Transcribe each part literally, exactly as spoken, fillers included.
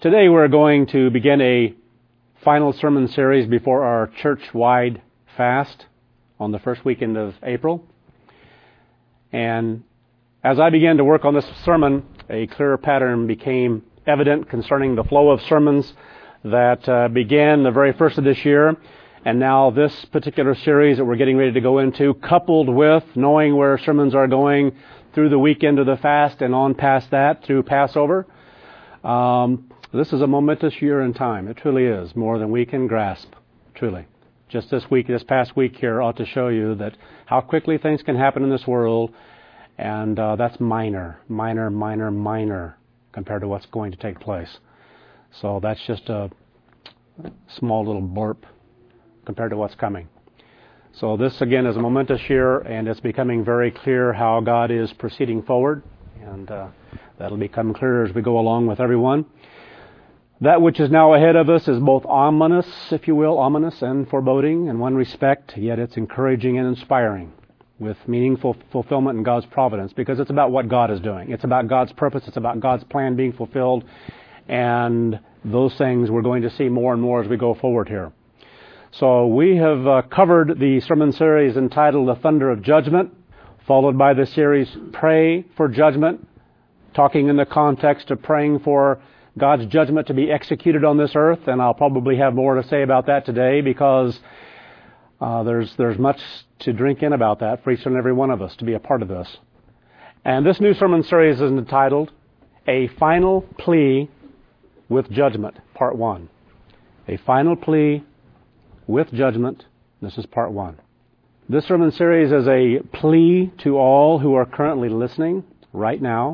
Today we're going to begin a final sermon series before our church-wide fast on the first weekend of April. And as I began to work on this sermon, a clearer pattern became evident concerning the flow of sermons that uh, began the very first of this year, and now this particular series that we're getting ready to go into, coupled with knowing where sermons are going through the weekend of the fast and on past that through Passover. Um, this is a momentous year in time. It truly is, more than we can grasp, truly. Just this week, this past week here ought to show you that how quickly things can happen in this world, and uh, that's minor, minor, minor, minor compared to what's going to take place. So that's just a small little blurb compared to what's coming. So this, again, is a momentous year, and it's becoming very clear how God is proceeding forward, and uh, that'll become clearer as we go along with everyone. That which is now ahead of us is both ominous, if you will, ominous and foreboding in one respect, yet it's encouraging and inspiring with meaningful fulfillment in God's providence, because it's about what God is doing. It's about God's purpose. It's about God's plan being fulfilled, and those things we're going to see more and more as we go forward here. So we have uh, covered the sermon series entitled The Thunder of Judgment, followed by the series Pray for Judgment, talking in the context of praying for God's judgment to be executed on this earth, and I'll probably have more to say about that today because uh, there's there's much to drink in about that for each and every one of us to be a part of this. And this new sermon series is entitled A Final Plea with Judgment, Part one. A Final Plea with Judgment. This is Part one. This sermon series is a plea to all who are currently listening right now,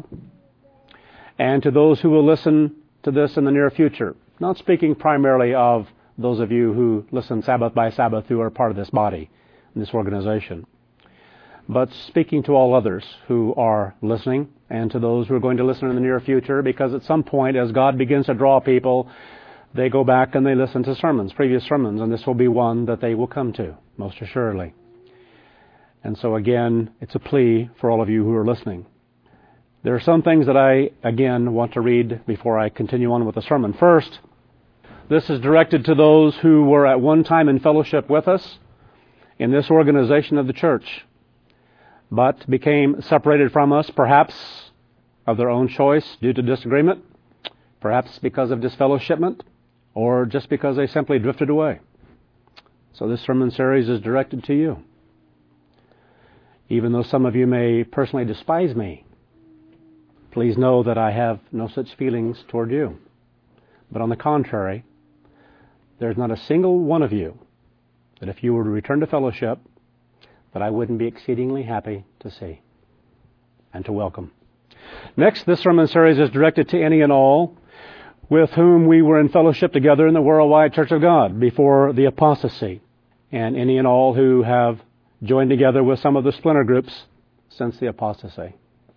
and to those who will listen to this in the near future. Not speaking primarily of those of you who listen Sabbath by Sabbath who are part of this body, this organization, but speaking to all others who are listening and to those who are going to listen in the near future, because at some point as God begins to draw people, they go back and they listen to sermons, previous sermons, and this will be one that they will come to, most assuredly. And so again, it's a plea for all of you who are listening. There are some things that I, again, want to read before I continue on with the sermon. First, this is directed to those who were at one time in fellowship with us in this organization of the church, but became separated from us, perhaps of their own choice due to disagreement, perhaps because of disfellowshipment, or just because they simply drifted away. So this sermon series is directed to you. Even though some of you may personally despise me, please know that I have no such feelings toward you. But on the contrary, there's not a single one of you that if you were to return to fellowship, that I wouldn't be exceedingly happy to see and to welcome. Next, this sermon series is directed to any and all with whom we were in fellowship together in the Worldwide Church of God before the apostasy, and any and all who have joined together with some of the splinter groups since the apostasy.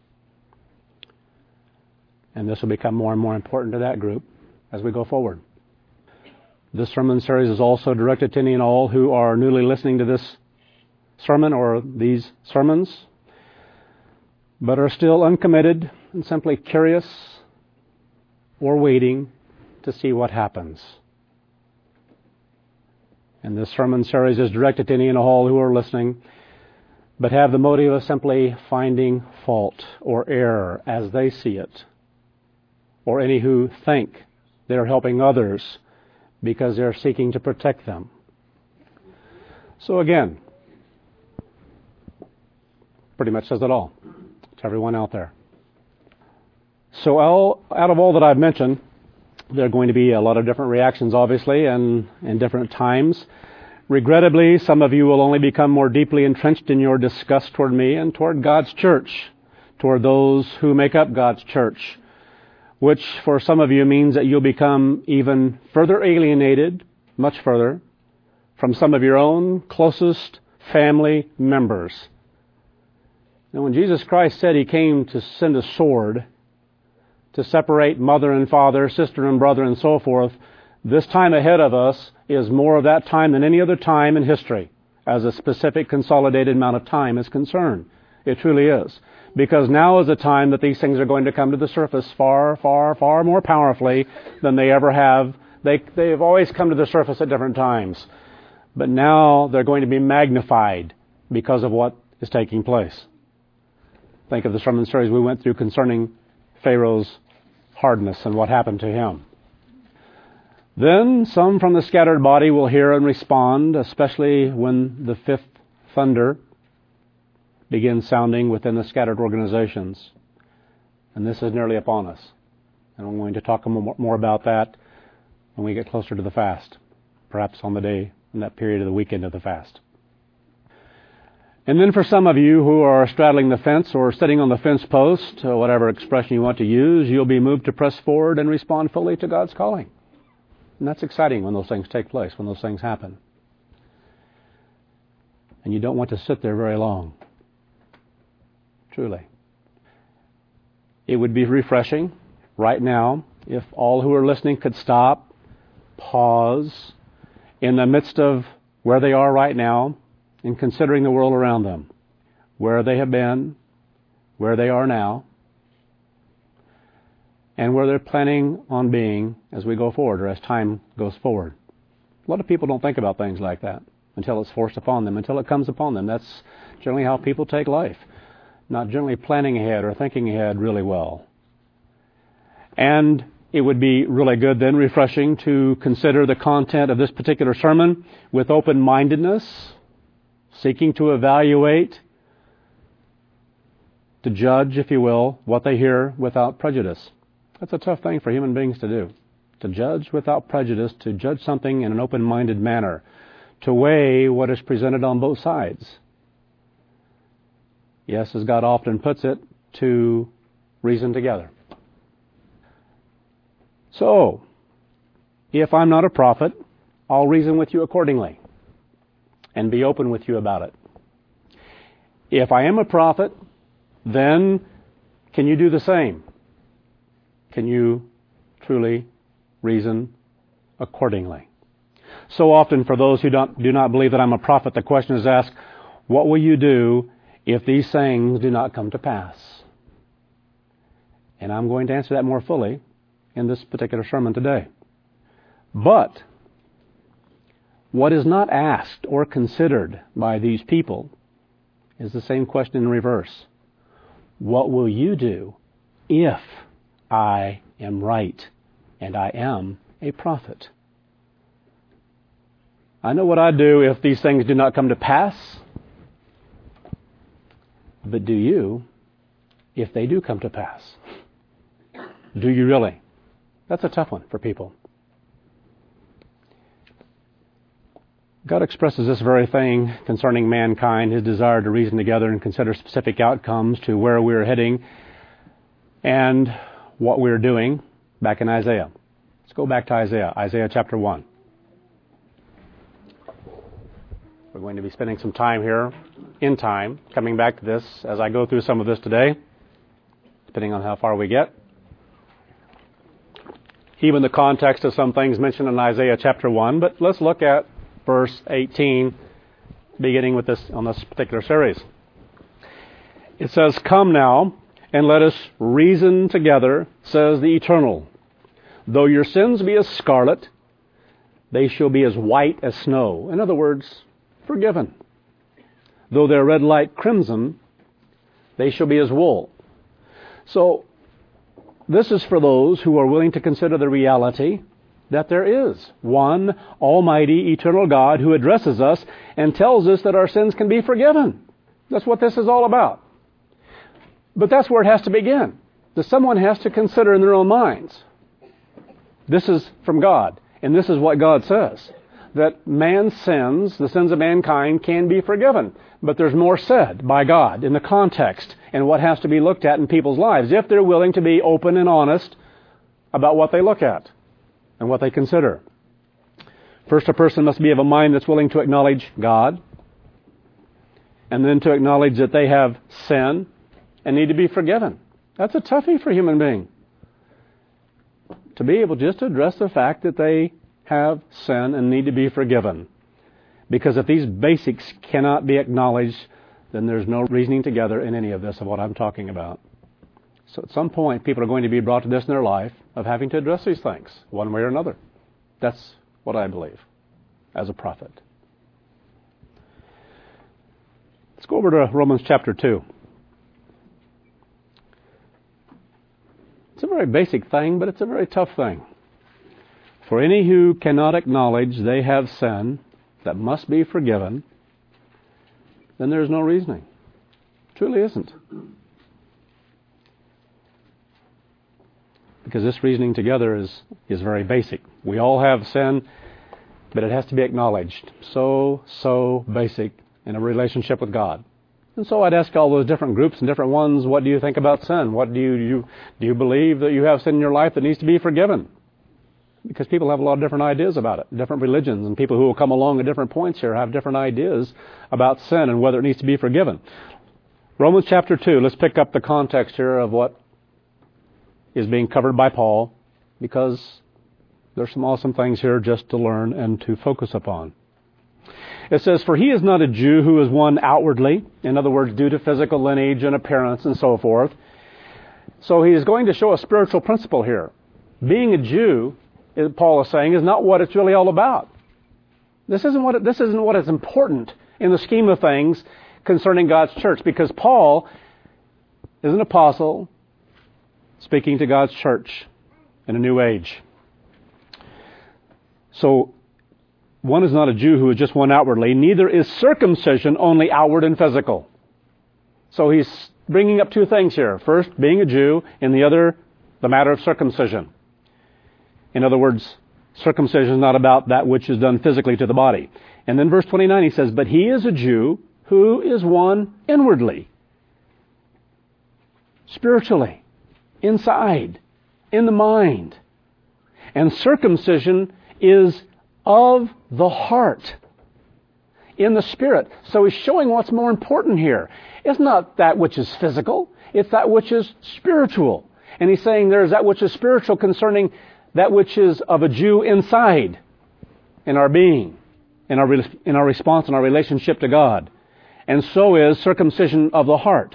And this will become more and more important to that group as we go forward. This sermon series is also directed to any and all who are newly listening to this sermon or these sermons, but are still uncommitted and simply curious or waiting to see what happens. And this sermon series is directed to any and all who are listening, but have the motive of simply finding fault or error as they see it, or any who think they're helping others because they're seeking to protect them. So again, pretty much says it all to everyone out there. So all, out of all that I've mentioned, there are going to be a lot of different reactions, obviously, and in different times. Regrettably, some of you will only become more deeply entrenched in your disgust toward me and toward God's church, toward those who make up God's church, which for some of you means that you'll become even further alienated, much further, from some of your own closest family members. Now, when Jesus Christ said He came to send a sword to separate mother and father, sister and brother, and so forth, this time ahead of us is more of that time than any other time in history, as a specific consolidated amount of time is concerned. It truly is. because now is the time that these things are going to come to the surface far, far, far more powerfully than they ever have. They, they've always come to the surface at different times. But now they're going to be magnified because of what is taking place. Think of the sermon series we went through concerning Pharaoh's hardness and what happened to him. Then some from the scattered body will hear and respond, especially when the fifth thunder begins sounding within the scattered organizations. And this is nearly upon us. And I'm going to talk more about that when we get closer to the fast, perhaps on the day, in that period of the weekend of the fast. And then for some of you who are straddling the fence or sitting on the fence post, or whatever expression you want to use, you'll be moved to press forward and respond fully to God's calling. And that's exciting when those things take place, when those things happen. And you don't want to sit there very long. Truly. It would be refreshing right now if all who are listening could stop, pause, in the midst of where they are right now, in considering the world around them, where they have been, where they are now, and where they're planning on being as we go forward or as time goes forward. A lot of people don't think about things like that until it's forced upon them, until it comes upon them. That's generally how people take life, not generally planning ahead or thinking ahead really well. And it would be really good then, refreshing, to consider the content of this particular sermon with open-mindedness, seeking to evaluate, to judge, if you will, what they hear without prejudice. That's a tough thing for human beings to do, to judge without prejudice, to judge something in an open-minded manner, to weigh what is presented on both sides. Yes, as God often puts it, to reason together. So, if I'm not a prophet, I'll reason with you accordingly and be open with you about it. If I am a prophet, then can you do the same? Can you truly reason accordingly? So often for those who don't, do not believe that I'm a prophet, the question is asked, what will you do if these things do not come to pass? And I'm going to answer that more fully in this particular sermon today. But what is not asked or considered by these people is the same question in reverse. What will you do if I am right and I am a prophet? I know what I'd do if these things do not come to pass. But do you if they do come to pass? Do you really? That's a tough one for people. God expresses this very thing concerning mankind, His desire to reason together and consider specific outcomes to where we're heading and what we're doing back in Isaiah. Let's go back to Isaiah, Isaiah chapter one. We're going to be spending some time here, in time, coming back to this as I go through some of this today, depending on how far we get. Even the context of some things mentioned in Isaiah chapter one, but let's look at verse eighteen, beginning with this on this particular series. It says, "Come now, and let us reason together, says the Eternal. Though your sins be as scarlet, they shall be as white as snow." In other words, forgiven. "Though they're red like crimson, they shall be as wool." So, this is for those who are willing to consider the reality that there is one almighty, eternal God who addresses us and tells us that our sins can be forgiven. That's what this is all about. But that's where it has to begin. That someone has to consider in their own minds. This is from God, and this is what God says. That man's sins, the sins of mankind, can be forgiven. But there's more said by God in the context and what has to be looked at in people's lives if they're willing to be open and honest about what they look at and what they consider. First, a person must be of a mind that's willing to acknowledge God, and then to acknowledge that they have sin and need to be forgiven. That's a toughie for a human being. To be able just to address the fact that they have sin and need to be forgiven. Because if these basics cannot be acknowledged, then there's no reasoning together in any of this of what I'm talking about. So at some point, people are going to be brought to this in their life of having to address these things, one way or another. That's what I believe as a prophet. Let's go over to Romans chapter two. It's a very basic thing, but it's a very tough thing. For any who cannot acknowledge they have sin that must be forgiven, then there's no reasoning. Truly isn't. Because this reasoning together is, is very basic. We all have sin, but it has to be acknowledged. So, so basic in a relationship with God. And so I'd ask all those different groups and different ones, what do you think about sin? What do you, you do you believe that you have sin in your life that needs to be forgiven? Because people have a lot of different ideas about it, different religions, and people who will come along at different points here have different ideas about sin and whether it needs to be forgiven. Romans chapter two, let's pick up the context here of what is being covered by Paul, because there's some awesome things here just to learn and to focus upon. It says, for he is not a Jew who is one outwardly, in other words, due to physical lineage and appearance and so forth. So he is going to show a spiritual principle here. Being a Jew, Paul is saying, is not what it's really all about. This isn't what it, this isn't what is important in the scheme of things concerning God's church, because Paul is an apostle speaking to God's church in a new age. So, one is not a Jew who is just one outwardly. Neither is circumcision only outward and physical. So he's bringing up two things here. First, being a Jew, and the other, the matter of circumcision. In other words, circumcision is not about that which is done physically to the body. And then verse twenty-nine, he says, but he is a Jew who is one inwardly, spiritually, inside, in the mind. And circumcision is of the heart, in the spirit. So he's showing what's more important here. It's not that which is physical, it's that which is spiritual. And he's saying there's that which is spiritual concerning that which is of a Jew inside, in our being, in our, in our response, in our relationship to God. And so is circumcision of the heart.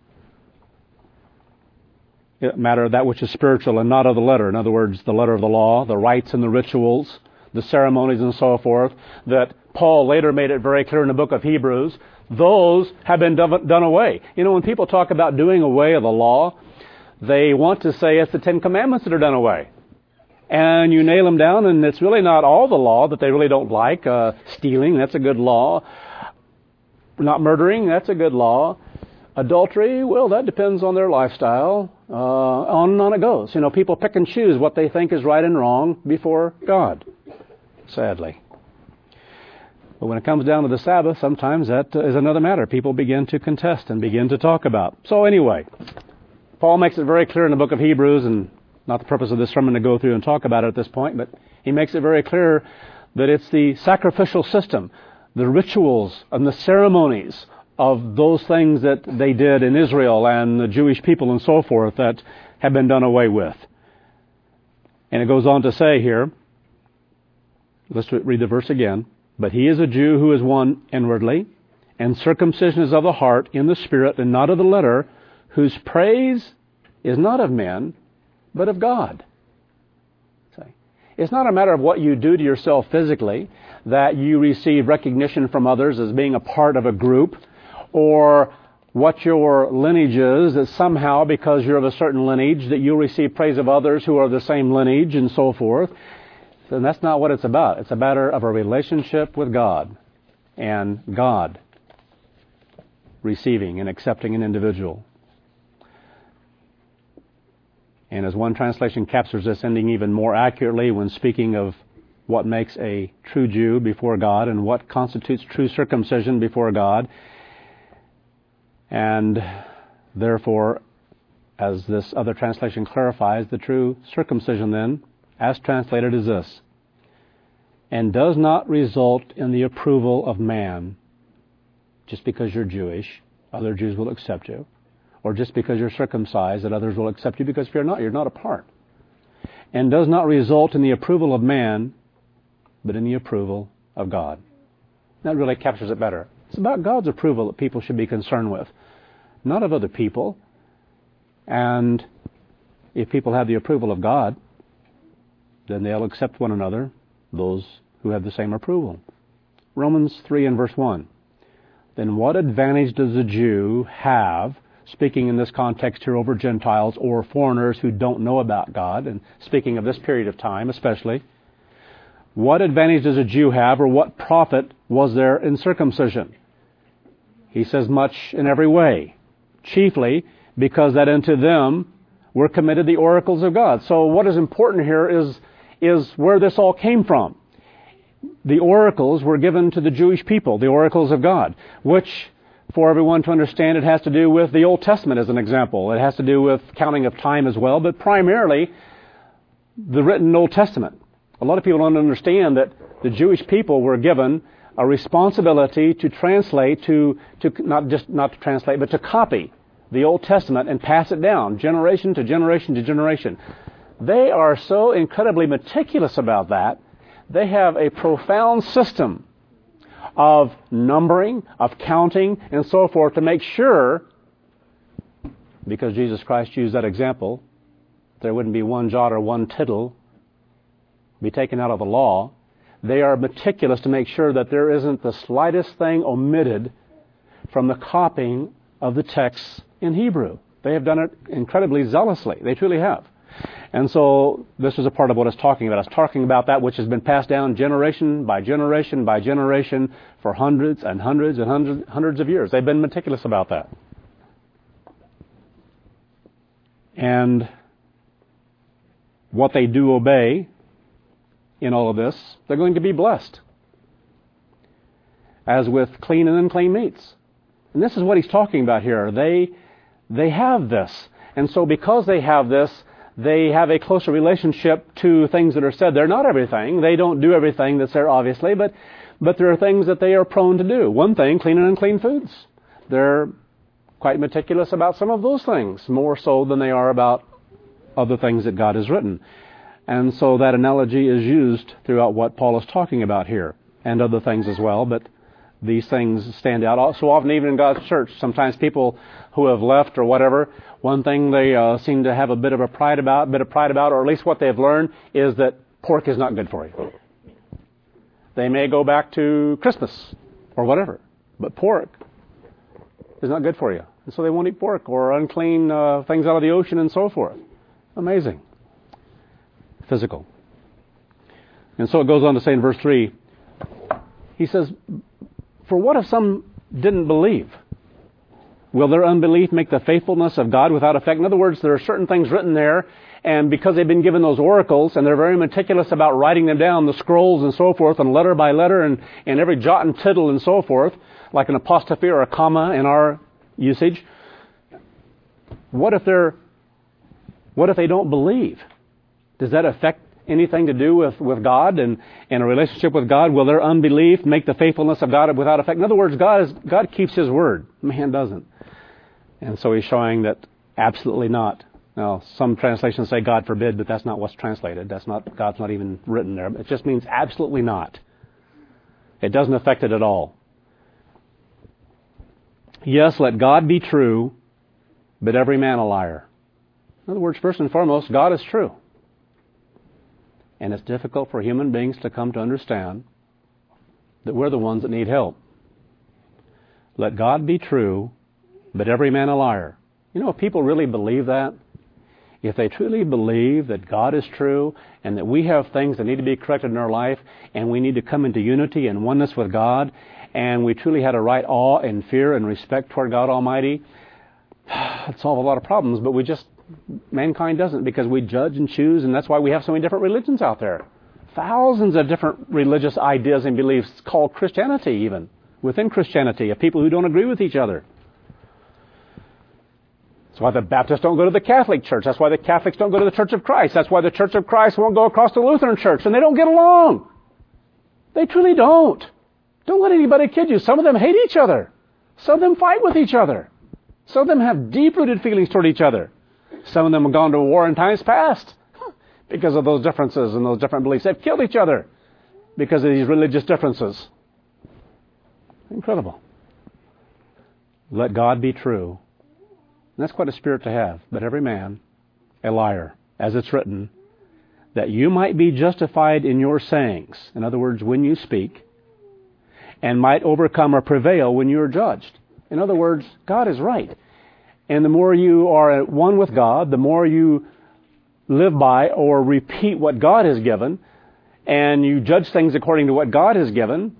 A matter of that which is spiritual and not of the letter. In other words, the letter of the law, the rites and the rituals, the ceremonies and so forth, that Paul later made it very clear in the book of Hebrews, those have been done, done away. You know, when people talk about doing away of the law, they want to say it's the Ten Commandments that are done away. And you nail them down, and it's really not all the law that they really don't like. Uh, stealing, that's a good law. Not murdering, that's a good law. Adultery, well, that depends on their lifestyle. Uh, on and on it goes. You know, people pick and choose what they think is right and wrong before God, sadly. But when it comes down to the Sabbath, sometimes that is another matter. People begin to contest and begin to talk about. So anyway, Paul makes it very clear in the book of Hebrews, and not the purpose of this sermon to go through and talk about it at this point, but he makes it very clear that it's the sacrificial system, the rituals and the ceremonies of those things that they did in Israel and the Jewish people and so forth that have been done away with. And it goes on to say here, let's read the verse again, but he is a Jew who is one inwardly, and circumcision is of the heart in the spirit and not of the letter, whose praise is not of men, but of God. It's not a matter of what you do to yourself physically, that you receive recognition from others as being a part of a group, or what your lineage is, that somehow because you're of a certain lineage that you'll receive praise of others who are the same lineage and so forth. And that's not what it's about. It's a matter of a relationship with God, and God receiving and accepting an individual. And as one translation captures this ending even more accurately when speaking of what makes a true Jew before God and what constitutes true circumcision before God. And therefore, as this other translation clarifies, the true circumcision then, as translated, is this: and does not result in the approval of man. Just because you're Jewish, other Jews will accept you. Or just because you're circumcised, that others will accept you, because if you're not, you're not a part. And does not result in the approval of man, but in the approval of God. That really captures it better. It's about God's approval that people should be concerned with, not of other people. And if people have the approval of God, then they'll accept one another, those who have the same approval. Romans three and verse one. Then what advantage does a Jew have, speaking in this context here over Gentiles or foreigners who don't know about God, and speaking of this period of time especially, what advantage does a Jew have, or what profit was there in circumcision? He says much in every way, chiefly because that unto them were committed the oracles of God. So what is important here is, is where this all came from. The oracles were given to the Jewish people, the oracles of God, which, for everyone to understand, it has to do with the Old Testament as an example. It has to do with counting of time as well, but primarily the written Old Testament. A lot of people don't understand that the Jewish people were given a responsibility to translate, to, to not just not to translate, but to copy the Old Testament and pass it down, generation to generation to generation. They are so incredibly meticulous about that. They have a profound system of numbering, of counting, and so forth to make sure, because Jesus Christ used that example, there wouldn't be one jot or one tittle be taken out of the law. They are meticulous to make sure that there isn't the slightest thing omitted from the copying of the texts in Hebrew. They have done it incredibly zealously. They truly have. And so this is a part of what it's talking about. It's talking about that which has been passed down generation by generation by generation for hundreds and hundreds and hundreds, hundreds of years. They've been meticulous about that. And what they do obey in all of this, they're going to be blessed. As with clean and unclean meats. And this is what he's talking about here. They, they have this. And so because they have this, they have a closer relationship to things that are said. They're not everything. They don't do everything that's there, obviously, but, but there are things that they are prone to do. One thing, clean and unclean foods. They're quite meticulous about some of those things, more so than they are about other things that God has written. And so that analogy is used throughout what Paul is talking about here, and other things as well, but these things stand out. So often even in God's church, sometimes people who have left or whatever, one thing they uh, seem to have a bit of a pride about, a bit of pride about, or at least what they've learned, is that pork is not good for you. They may go back to Christmas or whatever, but pork is not good for you. And so they won't eat pork or unclean uh, things out of the ocean and so forth. Amazing. Physical. And so it goes on to say in verse three, he says, for what if some didn't believe? Will their unbelief make the faithfulness of God without effect? In other words, there are certain things written there, and because they've been given those oracles, and they're very meticulous about writing them down, the scrolls and so forth, and letter by letter, and, and every jot and tittle and so forth, like an apostrophe or a comma in our usage. What if they're, what if they don't believe? Does that affect anything to do with, with God and, and a relationship with God? Will their unbelief make the faithfulness of God without effect? In other words, God is, God keeps His word. Man doesn't. And so He's showing that absolutely not. Now, some translations say God forbid, but that's not what's translated. That's not, God's not even written there. It just means absolutely not. It doesn't affect it at all. Yes, let God be true, but every man a liar. In other words, first and foremost, God is true. And it's difficult for human beings to come to understand that we're the ones that need help. Let God be true, but every man a liar. You know, if people really believe that, if they truly believe that God is true and that we have things that need to be corrected in our life and we need to come into unity and oneness with God, and we truly had a right awe and fear and respect toward God Almighty, it'd solve a lot of problems, but we just mankind doesn't, because we judge and choose, and that's why we have so many different religions out there. Thousands of different religious ideas and beliefs called Christianity, even within Christianity, of people who don't agree with each other. That's why the Baptists don't go to the Catholic Church. That's why the Catholics don't go to the Church of Christ. That's why the Church of Christ won't go across the Lutheran Church, and they don't get along. They truly don't. Don't let anybody kid you. Some of them hate each other. Some of them fight with each other. Some of them have deep-rooted feelings toward each other. Some of them have gone to war in times past because of those differences and those different beliefs. They've killed each other because of these religious differences. Incredible. let God be true. And that's quite a spirit to have. But every man a liar, as it's written, that you might be justified in your sayings. In other words, when you speak, and might overcome or prevail when you are judged. In other words, God is right. And the more you are at one with God, the more you live by or repeat what God has given, and you judge things according to what God has given,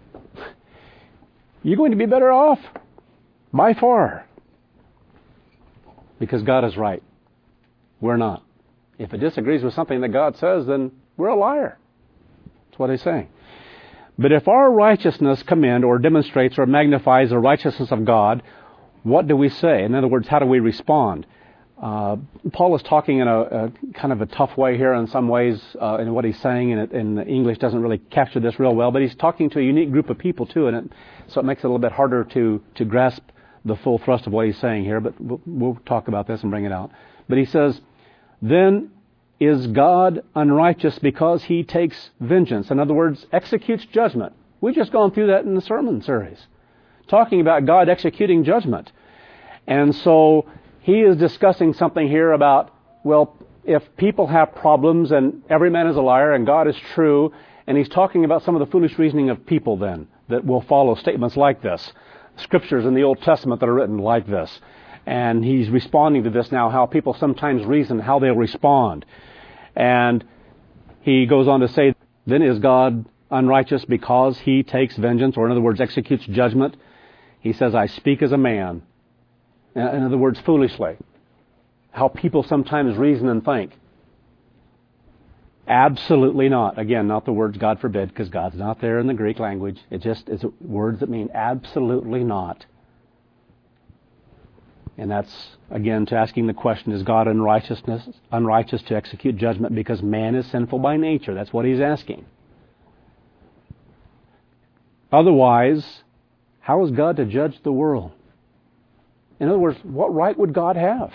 you're going to be better off by far. Because God is right. We're not. If it disagrees with something that God says, then we're a liar. That's what he's saying. But if our righteousness commend or demonstrates or magnifies the righteousness of God, what do we say? In other words, how do we respond? Uh, Paul is talking in a, a kind of a tough way here in some ways uh, in what he's saying, and, it, and English doesn't really capture this real well, but he's talking to a unique group of people too, and it, so it makes it a little bit harder to, to grasp the full thrust of what he's saying here, but we'll, we'll talk about this and bring it out. But he says, then is God unrighteous because he takes vengeance? In other words, executes judgment. We've just gone through that in the sermon series, talking about God executing judgment. And so he is discussing something here about, well, if people have problems and every man is a liar and God is true, and he's talking about some of the foolish reasoning of people then that will follow statements like this. Scriptures in the Old Testament that are written like this. And he's responding to this now, how people sometimes reason, how they'll respond. And he goes on to say, then is God unrighteous because he takes vengeance, or in other words, executes judgment? He says, I speak as a man. In other words, foolishly. How people sometimes reason and think. Absolutely not. Again, not the words God forbid, because God's not there in the Greek language. It just is words that mean absolutely not. And that's, again, to asking the question, is God unrighteousness, unrighteous to execute judgment because man is sinful by nature? That's what he's asking. Otherwise, how is God to judge the world? In other words, what right would God have?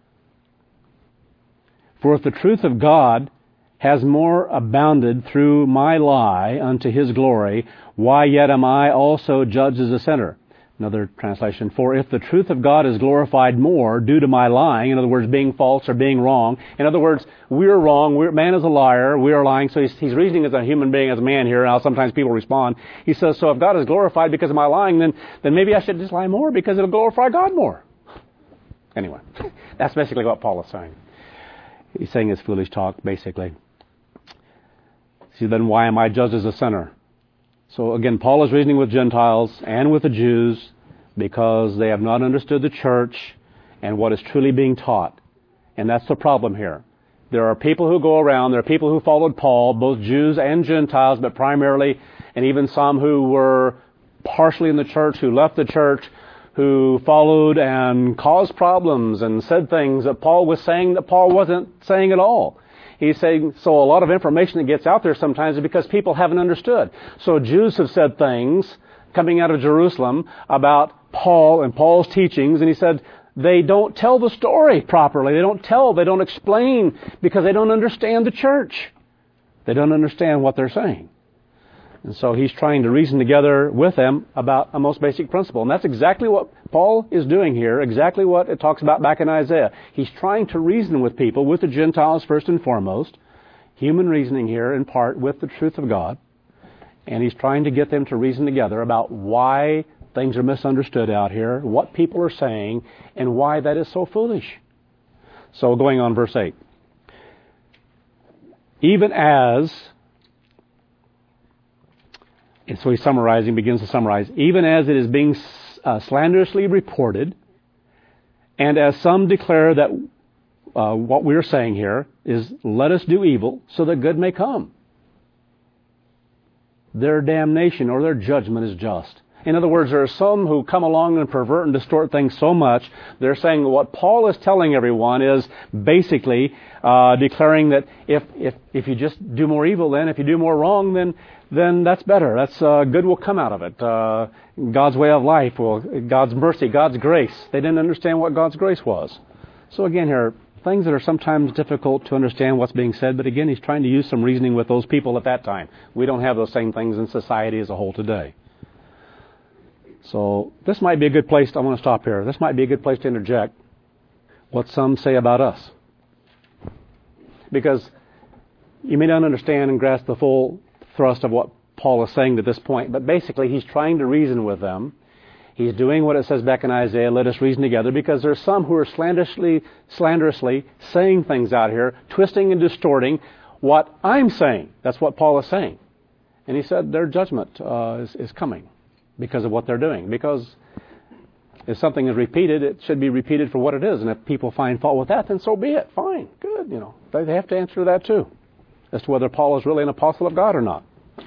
For if the truth of God has more abounded through my lie unto his glory, why yet am I also judged as a sinner? Another translation, for if the truth of God is glorified more due to my lying, in other words, being false or being wrong. In other words, we're wrong, we're, man is a liar, we are lying. So he's, he's reasoning as a human being, as a man here, and how sometimes people respond. He says, so if God is glorified because of my lying, then, then maybe I should just lie more because it'll glorify God more. Anyway, that's basically what Paul is saying. He's saying his foolish talk, basically. See, then why am I judged as a sinner? So again, Paul is reasoning with Gentiles and with the Jews because they have not understood the church and what is truly being taught. And that's the problem here. There are people who go around, there are people who followed Paul, both Jews and Gentiles, but primarily, and even some who were partially in the church, who left the church, who followed and caused problems and said things that Paul was saying that Paul wasn't saying at all. He's saying, so a lot of information that gets out there sometimes is because people haven't understood. So Jews have said things coming out of Jerusalem about Paul and Paul's teachings, and he said they don't tell the story properly. They don't tell, they don't explain, because they don't understand the church. They don't understand what they're saying. And so he's trying to reason together with them about a most basic principle. And that's exactly what Paul is doing here, exactly what it talks about back in Isaiah. He's trying to reason with people, with the Gentiles first and foremost, human reasoning here in part with the truth of God. And he's trying to get them to reason together about why things are misunderstood out here, what people are saying, and why that is so foolish. So going on, verse eight. Even as... And so he's summarizing, begins to summarize, even as it is being uh, slanderously reported, and as some declare that uh, what we're saying here is, let us do evil so that good may come. Their damnation or their judgment is just. In other words, there are some who come along and pervert and distort things so much, they're saying what Paul is telling everyone is basically uh, declaring that if, if, if you just do more evil, then if you do more wrong, then then that's better. That's uh, good will come out of it. Uh, God's way of life, will, God's mercy, God's grace. They didn't understand what God's grace was. So again here, things that are sometimes difficult to understand what's being said, but again, he's trying to use some reasoning with those people at that time. We don't have those same things in society as a whole today. So this might be a good place, to, I want to stop here. This might be a good place to interject what some say about us. Because you may not understand and grasp the full thrust of what Paul is saying to this point, but basically he's trying to reason with them. He's doing what it says back in Isaiah, let us reason together, because there's some who are slanderously, slanderously saying things out here, twisting and distorting what I'm saying. That's what Paul is saying. And he said their judgment uh, is, is coming because of what they're doing. Because if something is repeated, it should be repeated for what it is. And if people find fault with that, then so be it. Fine, good. You know, they, they have to answer that too, as to whether Paul is really an apostle of God or not.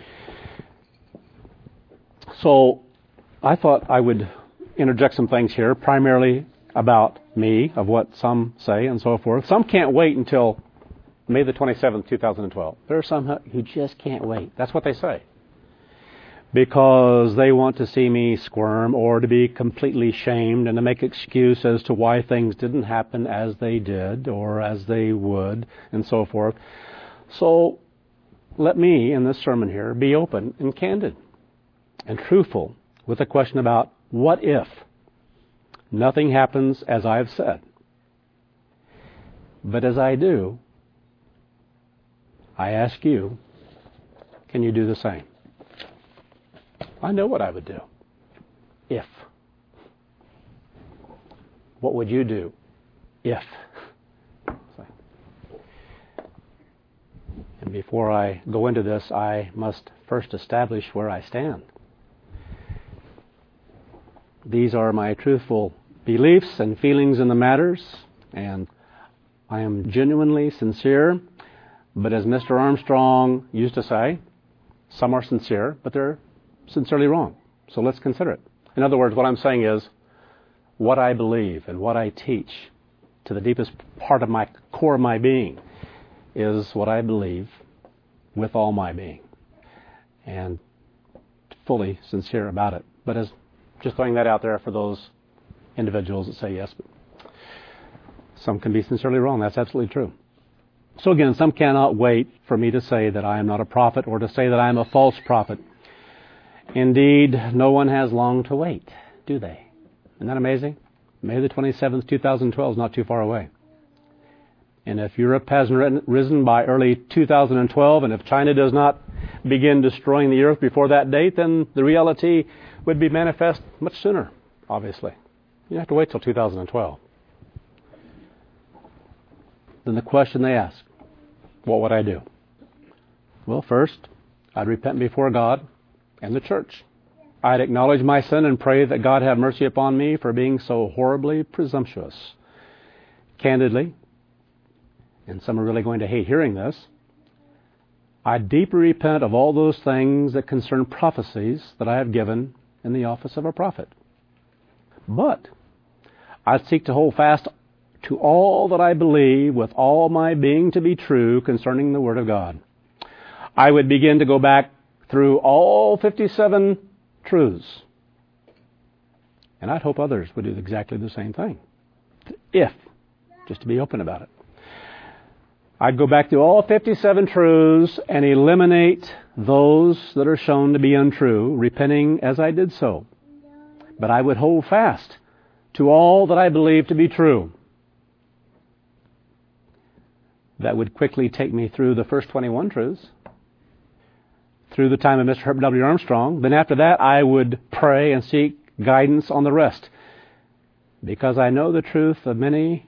So I thought I would interject some things here, primarily about me, of what some say and so forth. Some can't wait until May the twenty-seventh, two thousand twelve. There are some who just can't wait. That's what they say. Because they want to see me squirm or to be completely shamed and to make excuse as to why things didn't happen as they did or as they would and so forth. So let me, in this sermon here, be open and candid and truthful with a question about what if nothing happens as I've said. But as I do, I ask you, can you do the same? I know what I would do. If. What would you do if? And before I go into this, I must first establish where I stand. These are my truthful beliefs and feelings in the matters, and I am genuinely sincere. But as Mister Armstrong used to say, some are sincere, but they're sincerely wrong. So let's consider it. In other words, what I'm saying is, what I believe and what I teach to the deepest part of my core of my being is what I believe with all my being, and fully sincere about it. But as just throwing that out there for those individuals that say yes, but some can be sincerely wrong. That's absolutely true. So again, some cannot wait for me to say that I am not a prophet or to say that I am a false prophet. Indeed, no one has long to wait, do they? Isn't that amazing? May the twenty-seventh, two thousand twelve is not too far away. And if Europe hasn't risen by early two thousand twelve, and if China does not begin destroying the earth before that date, then the reality would be manifest much sooner, obviously. You have to wait till two thousand twelve. Then the question they ask, what would I do? Well, first, I'd repent before God and the church. I'd acknowledge my sin and pray that God have mercy upon me for being so horribly presumptuous. Candidly, and some are really going to hate hearing this, I deeply repent of all those things that concern prophecies that I have given in the office of a prophet. But I seek to hold fast to all that I believe with all my being to be true concerning the Word of God. I would begin to go back through all fifty-seven truths. And I'd hope others would do exactly the same thing. If, just to be open about it. I'd go back through all fifty-seven truths and eliminate those that are shown to be untrue, repenting as I did so. But I would hold fast to all that I believe to be true. That would quickly take me through the first twenty-one truths, through the time of Mister Herbert W. Armstrong. Then after that, I would pray and seek guidance on the rest, because I know the truth of many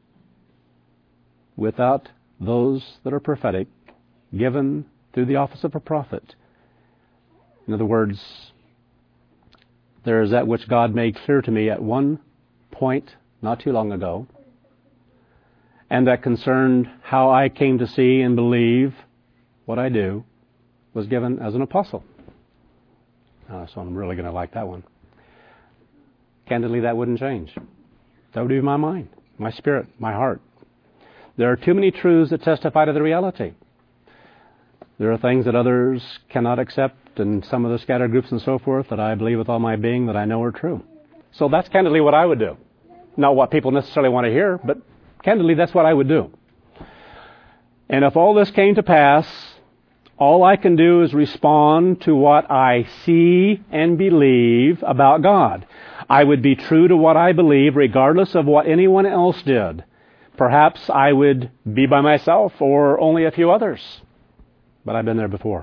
without those that are prophetic, given through the office of a prophet. In other words, there is that which God made clear to me at one point not too long ago, and that concerned how I came to see and believe what I do, was given as an apostle. Uh, so I'm really going to like that one. Candidly, that wouldn't change. That would be my mind, my spirit, my heart. There are too many truths that testify to the reality. There are things that others cannot accept, and some of the scattered groups and so forth that I believe with all my being that I know are true. So that's candidly what I would do. Not what people necessarily want to hear, but candidly, that's what I would do. And if all this came to pass, All I can do is respond to what I see and believe about God. I would be true to what I believe regardless of what anyone else did. Perhaps I would be by myself or only a few others. But I've been there before.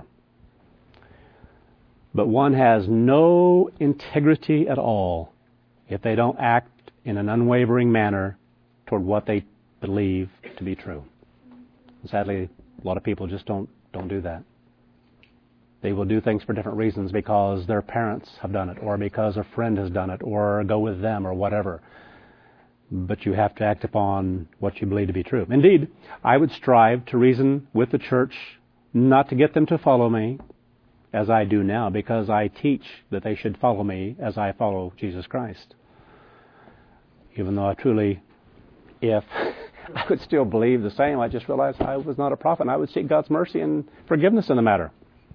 But one has no integrity at all if they don't act in an unwavering manner toward what they believe to be true. Sadly, a lot of people just don't don't do that. They will do things for different reasons because their parents have done it, or because a friend has done it, or go with them, or whatever. But you have to act upon what you believe to be true. Indeed, I would strive to reason with the church, not to get them to follow me, as I do now, because I teach that they should follow me as I follow Jesus Christ. Even though I truly, if I would still believe the same, I just realized I was not a prophet, and I would seek God's mercy and forgiveness in the matter.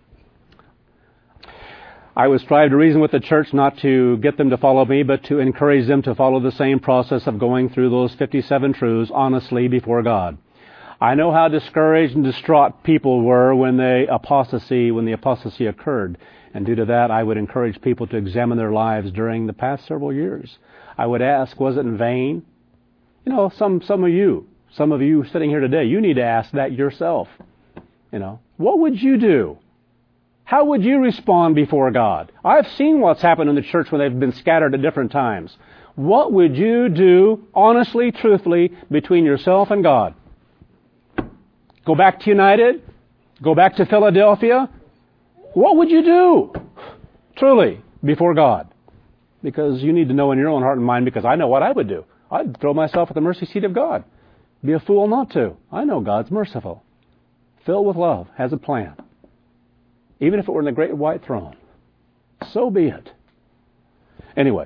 I would strive to reason with the church, not to get them to follow me, but to encourage them to follow the same process of going through those fifty-seven truths honestly before God. I know how discouraged and distraught people were when the apostasy, when the apostasy occurred. And due to that, I would encourage people to examine their lives during the past several years. I would ask, was it in vain? You know, some, some of you, some of you sitting here today, you need to ask that yourself. You know, what would you do? How would you respond before God? I've seen what's happened in the church when they've been scattered at different times. What would you do, honestly, truthfully, between yourself and God? Go back to United? Go back to Philadelphia? What would you do, truly, before God? Because you need to know in your own heart and mind, because I know what I would do. I'd throw myself at the mercy seat of God. Be a fool not to. I know God's merciful, filled with love, has a plan. Even if it were in the great white throne, so be it. Anyway,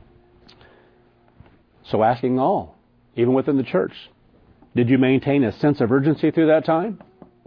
so asking all, even within the church, did you maintain a sense of urgency through that time?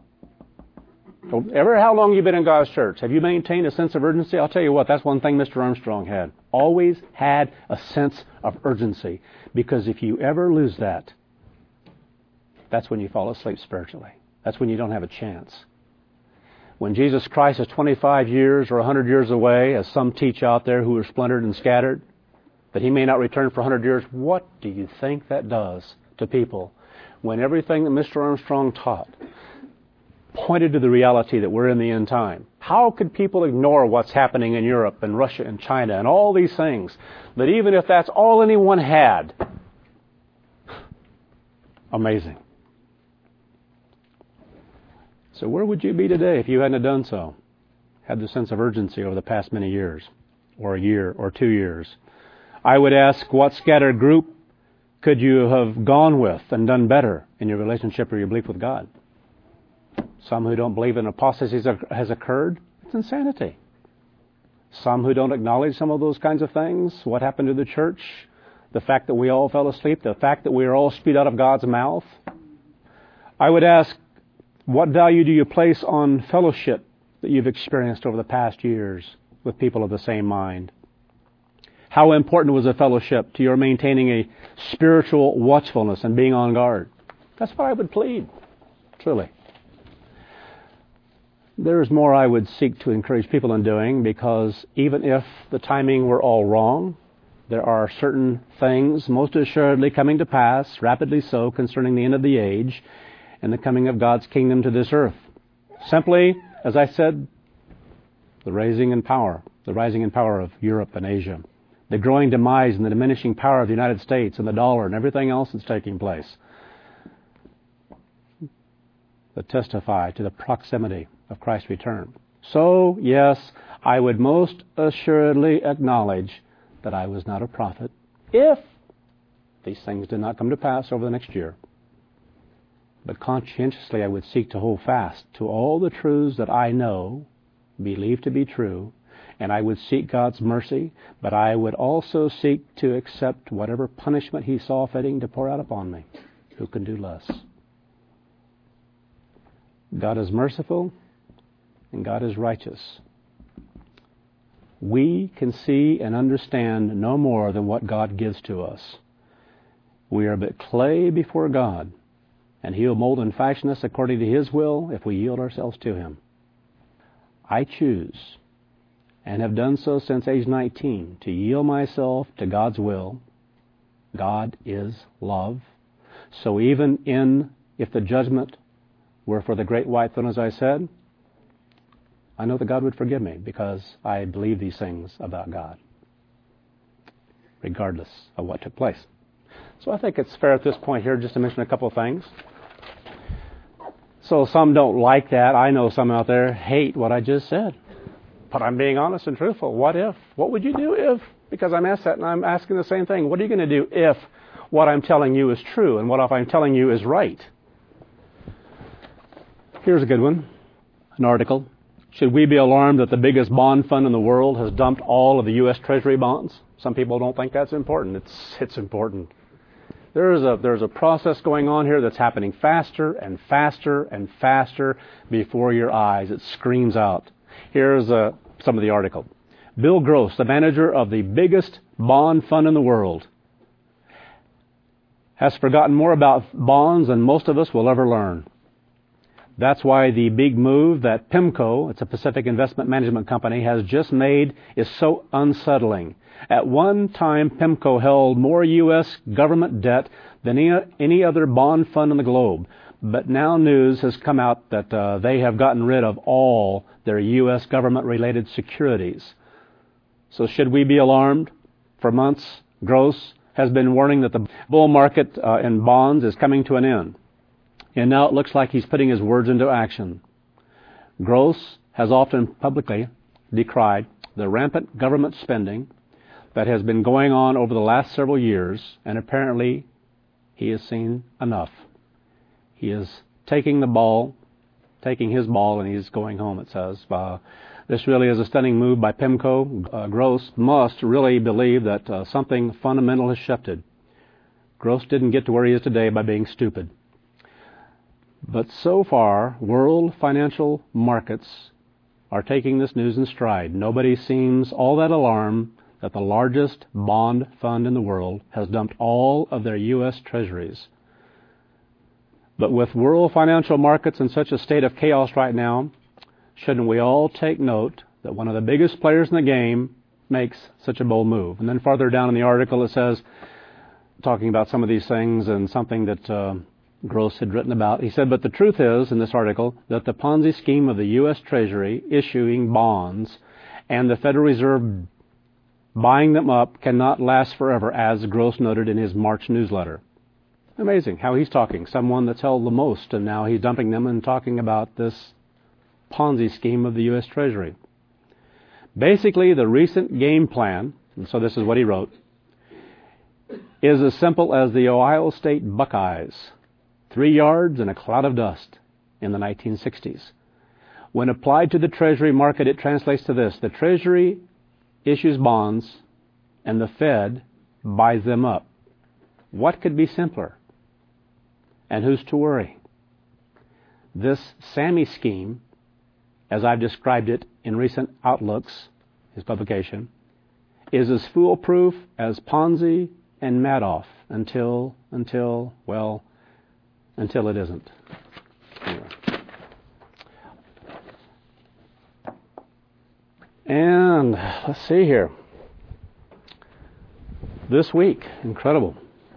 Ever how long you've been in God's church, have you maintained a sense of urgency? I'll tell you what, that's one thing Mister Armstrong had. Always had a sense of urgency. Because if you ever lose that, that's when you fall asleep spiritually. That's when you don't have a chance. When Jesus Christ is twenty-five years or one hundred years away, as some teach out there who are splintered and scattered, that He may not return for one hundred years, what do you think that does to people when everything that Mister Armstrong taught pointed to the reality that we're in the end time? How could people ignore what's happening in Europe and Russia and China and all these things? That even if that's all anyone had, amazing. So where would you be today if you hadn't done so? Had the sense of urgency over the past many years, or a year, or two years? I would ask, what scattered group could you have gone with and done better in your relationship or your belief with God? Some who don't believe an apostasy has occurred, it's insanity. Some who don't acknowledge some of those kinds of things, what happened to the church, the fact that we all fell asleep, the fact that we are all spewed out of God's mouth. I would ask, what value do you place on fellowship that you've experienced over the past years with people of the same mind? How important was a fellowship to your maintaining a spiritual watchfulness and being on guard? That's what I would plead, truly. There's more I would seek to encourage people in doing, because even if the timing were all wrong, there are certain things most assuredly coming to pass, rapidly so, concerning the end of the age and the coming of God's kingdom to this earth. Simply, as I said, the raising in power, the rising in power of Europe and Asia, the growing demise and the diminishing power of the United States and the dollar and everything else that's taking place, that testify to the proximity of Christ's return. So, yes, I would most assuredly acknowledge that I was not a prophet if these things did not come to pass over the next year. But conscientiously I would seek to hold fast to all the truths that I know, believe to be true, and I would seek God's mercy, but I would also seek to accept whatever punishment He saw fitting to pour out upon me. Who can do less? God is merciful, and God is righteous. We can see and understand no more than what God gives to us. We are but clay before God, and He'll mold and fashion us according to His will if we yield ourselves to Him. I choose, and have done so since age nineteen, to yield myself to God's will. God is love. So even in, if the judgment were for the great white throne, as I said, I know that God would forgive me because I believe these things about God, regardless of what took place. So I think it's fair at this point here just to mention a couple of things. So some don't like that. I know some out there hate what I just said. But I'm being honest and truthful. What if? What would you do if? Because I'm asked that and I'm asking the same thing. What are you going to do if what I'm telling you is true and what if I'm telling you is right? Here's a good one. An article. Should we be alarmed that the biggest bond fund in the world has dumped all of the U S Treasury bonds? Some people don't think that's important. It's it's important. There's a there's a process going on here that's happening faster and faster and faster before your eyes. It screams out. Here's uh, some of the article. Bill Gross, the manager of the biggest bond fund in the world, has forgotten more about bonds than most of us will ever learn. That's why the big move that PIMCO, it's a Pacific Investment Management Company, has just made is so unsettling. At one time, PIMCO held more U S government debt than any, any other bond fund in the globe. But now news has come out that uh, they have gotten rid of all their U S government-related securities. So should we be alarmed? For months, Gross has been warning that the bull market uh, in bonds is coming to an end. And now it looks like he's putting his words into action. Gross has often publicly decried the rampant government spending that has been going on over the last several years, and apparently he has seen enough. He is taking the ball, taking his ball, and he's going home, it says. Uh, this really is a stunning move by PIMCO. Uh, Gross must really believe that uh, something fundamental has shifted. Gross didn't get to where he is today by being stupid. But so far, world financial markets are taking this news in stride. Nobody seems all that alarmed that the largest bond fund in the world has dumped all of their U S treasuries. But with world financial markets in such a state of chaos right now, shouldn't we all take note that one of the biggest players in the game makes such a bold move? And then farther down in the article it says, talking about some of these things and something that uh, Gross had written about, he said, but the truth is, in this article, that the Ponzi scheme of the U S Treasury issuing bonds and the Federal Reserve buying them up cannot last forever, as Gross noted in his March newsletter. Amazing how he's talking. Someone that's held the most, and now he's dumping them and talking about this Ponzi scheme of the U S Treasury. Basically, the recent game plan, and so this is what he wrote, is as simple as the Ohio State Buckeyes. Three yards and a cloud of dust in the nineteen sixties. When applied to the Treasury market, it translates to this. The Treasury issues bonds, and the Fed buys them up. What could be simpler? And who's to worry? This Sammy scheme, as I've described it in recent outlooks, his publication, is as foolproof as Ponzi and Madoff until, until, well, until it isn't. Anyway. And let's see here. This week, incredible.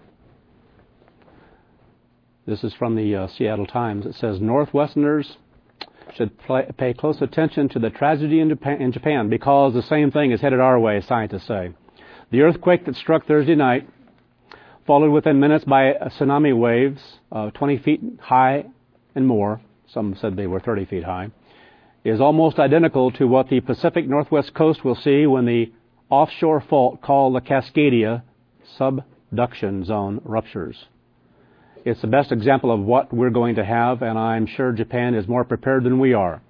This is from the uh, Seattle Times. It says, Northwesterners should play, pay close attention to the tragedy in Japan, in Japan because the same thing is headed our way, scientists say. The earthquake that struck Thursday night, followed within minutes by tsunami waves, uh, twenty feet high and more, some said they were thirty feet high, is almost identical to what the Pacific Northwest coast will see when the offshore fault called the Cascadia subduction zone ruptures. It's the best example of what we're going to have, and I'm sure Japan is more prepared than we are,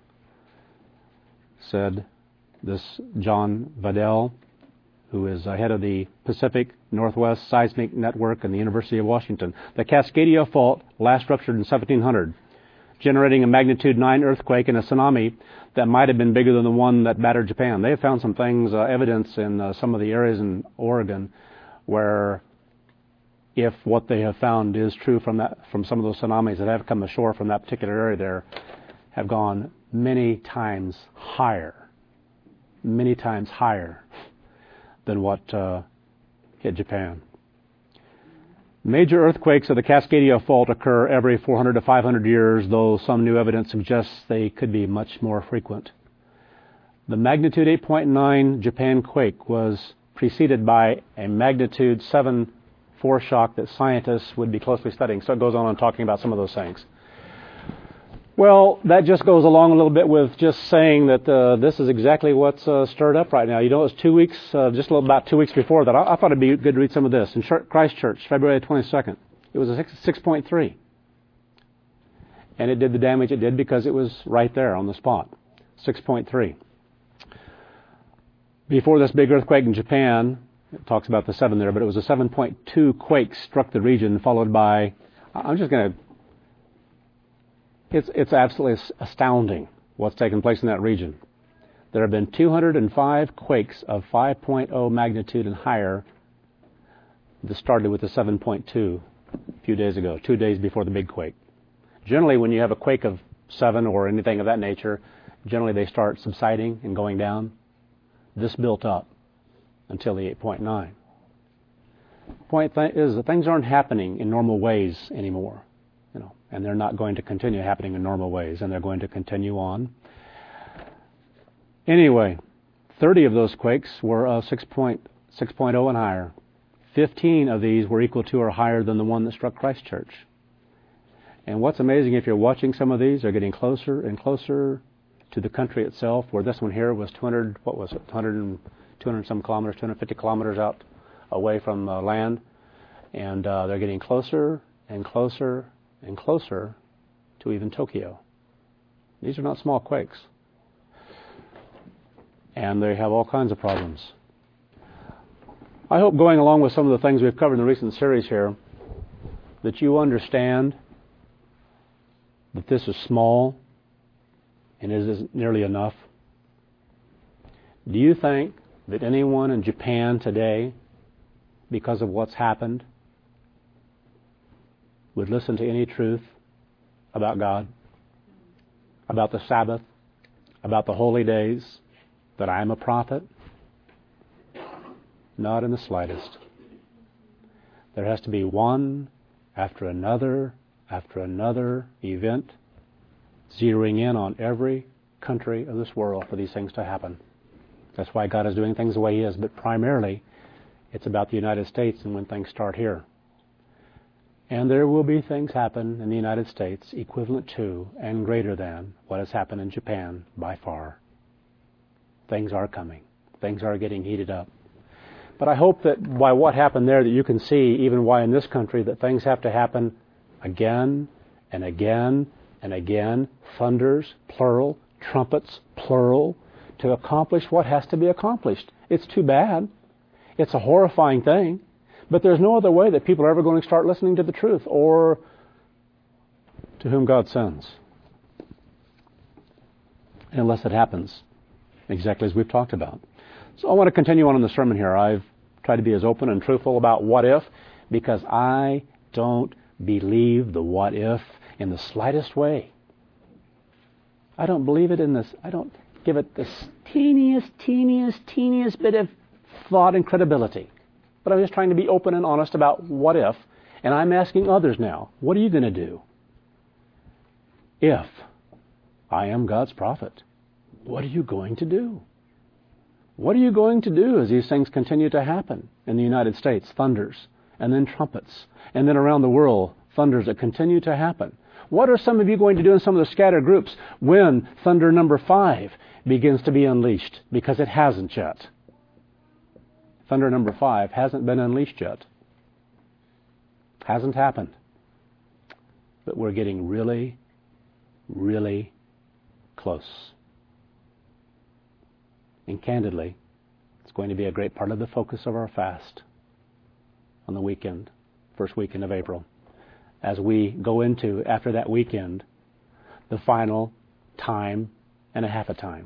said this John Vidal, who is head of the Pacific Northwest Seismic Network in the University of Washington. The Cascadia Fault last ruptured in seventeen hundred, generating a magnitude nine earthquake and a tsunami that might have been bigger than the one that battered Japan. They have found some things, uh, evidence in uh, some of the areas in Oregon where, if what they have found is true from that, from some of those tsunamis that have come ashore from that particular area there, have gone many times higher, many times higher than what uh, hit Japan. Major earthquakes of the Cascadia Fault occur every four hundred to five hundred years, though some new evidence suggests they could be much more frequent. The magnitude eight point nine Japan quake was preceded by a magnitude seven foreshock that scientists would be closely studying. So it goes on and talking about some of those things. Well, that just goes along a little bit with just saying that uh, this is exactly what's uh, stirred up right now. You know, it was two weeks, uh, just a little about two weeks before that. I, I thought it'd be good to read some of this. In Christchurch, February twenty-second, it was a six point three. And it did the damage it did because it was right there on the spot, six point three. Before this big earthquake in Japan, it talks about the seven there, but it was a seven point two quake struck the region, followed by, I'm just going to, It's it's absolutely astounding what's taken place in that region. There have been two hundred five quakes of five point oh magnitude and higher that started with the seven point two a few days ago, two days before the big quake. Generally, when you have a quake of seven or anything of that nature, generally they start subsiding and going down. This built up until the eight point nine. Point th- is that things aren't happening in normal ways anymore. You know, and they're not going to continue happening in normal ways, and they're going to continue on. Anyway, thirty of those quakes were uh, six point oh and higher. fifteen of these were equal to or higher than the one that struck Christchurch. And what's amazing, if you're watching some of these, they're getting closer and closer to the country itself, where this one here was two hundred, what was it, two hundred and, two hundred some kilometers, two hundred fifty kilometers out away from uh, land. And uh, they're getting closer and closer and closer to even Tokyo. These are not small quakes. And they have all kinds of problems. I hope, going along with some of the things we've covered in the recent series here, that you understand that this is small and it isn't nearly enough. Do you think that anyone in Japan today, because of what's happened, would listen to any truth about God, about the Sabbath, about the holy days, that I am a prophet? Not in the slightest. There has to be one after another after another event zeroing in on every country of this world for these things to happen. That's why God is doing things the way He is, but primarily it's about the United States and when things start here. And there will be things happen in the United States equivalent to and greater than what has happened in Japan by far. Things are coming. Things are getting heated up. But I hope that by what happened there that you can see even why in this country that things have to happen again and again and again, thunders, plural, trumpets, plural, to accomplish what has to be accomplished. It's too bad. It's a horrifying thing. But there's no other way that people are ever going to start listening to the truth or to whom God sends. Unless it happens exactly as we've talked about. So I want to continue on in the sermon here. I've tried to be as open and truthful about what if, because I don't believe the what if in the slightest way. I don't believe it in this. I don't give it the teeniest, teeniest, teeniest bit of thought and credibility. But I'm just trying to be open and honest about what if, and I'm asking others now, what are you going to do if I am God's prophet? What are you going to do? What are you going to do as these things continue to happen in the United States, thunders, and then trumpets, and then around the world, thunders that continue to happen? What are some of you going to do in some of the scattered groups when thunder number five begins to be unleashed? Because it hasn't yet. Thunder number five hasn't been unleashed yet. Hasn't happened. But we're getting really, really close. And candidly, it's going to be a great part of the focus of our fast on the weekend, first weekend of April, as we go into, after that weekend, the final time and a half a time.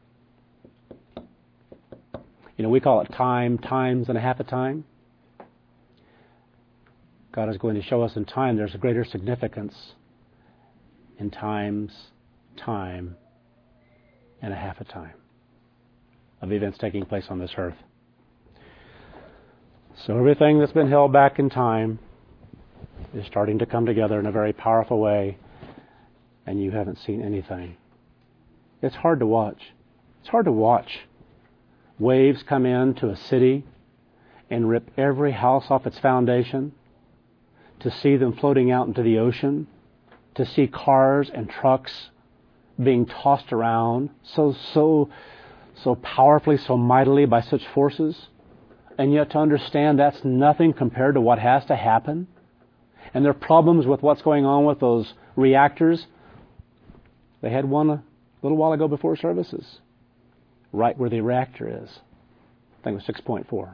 You know, we call it time, times, and a half a time. God is going to show us in time there's a greater significance in times, time, and a half a time of events taking place on this earth. So everything that's been held back in time is starting to come together in a very powerful way, and you haven't seen anything. It's hard to watch. It's hard to watch waves come into a city and rip every house off its foundation, to see them floating out into the ocean, to see cars and trucks being tossed around so so so powerfully, so mightily by such forces, and yet to understand that's nothing compared to what has to happen. And there are problems with what's going on with those reactors. They had one a little while ago before services, right where the reactor is. I think it was six point four.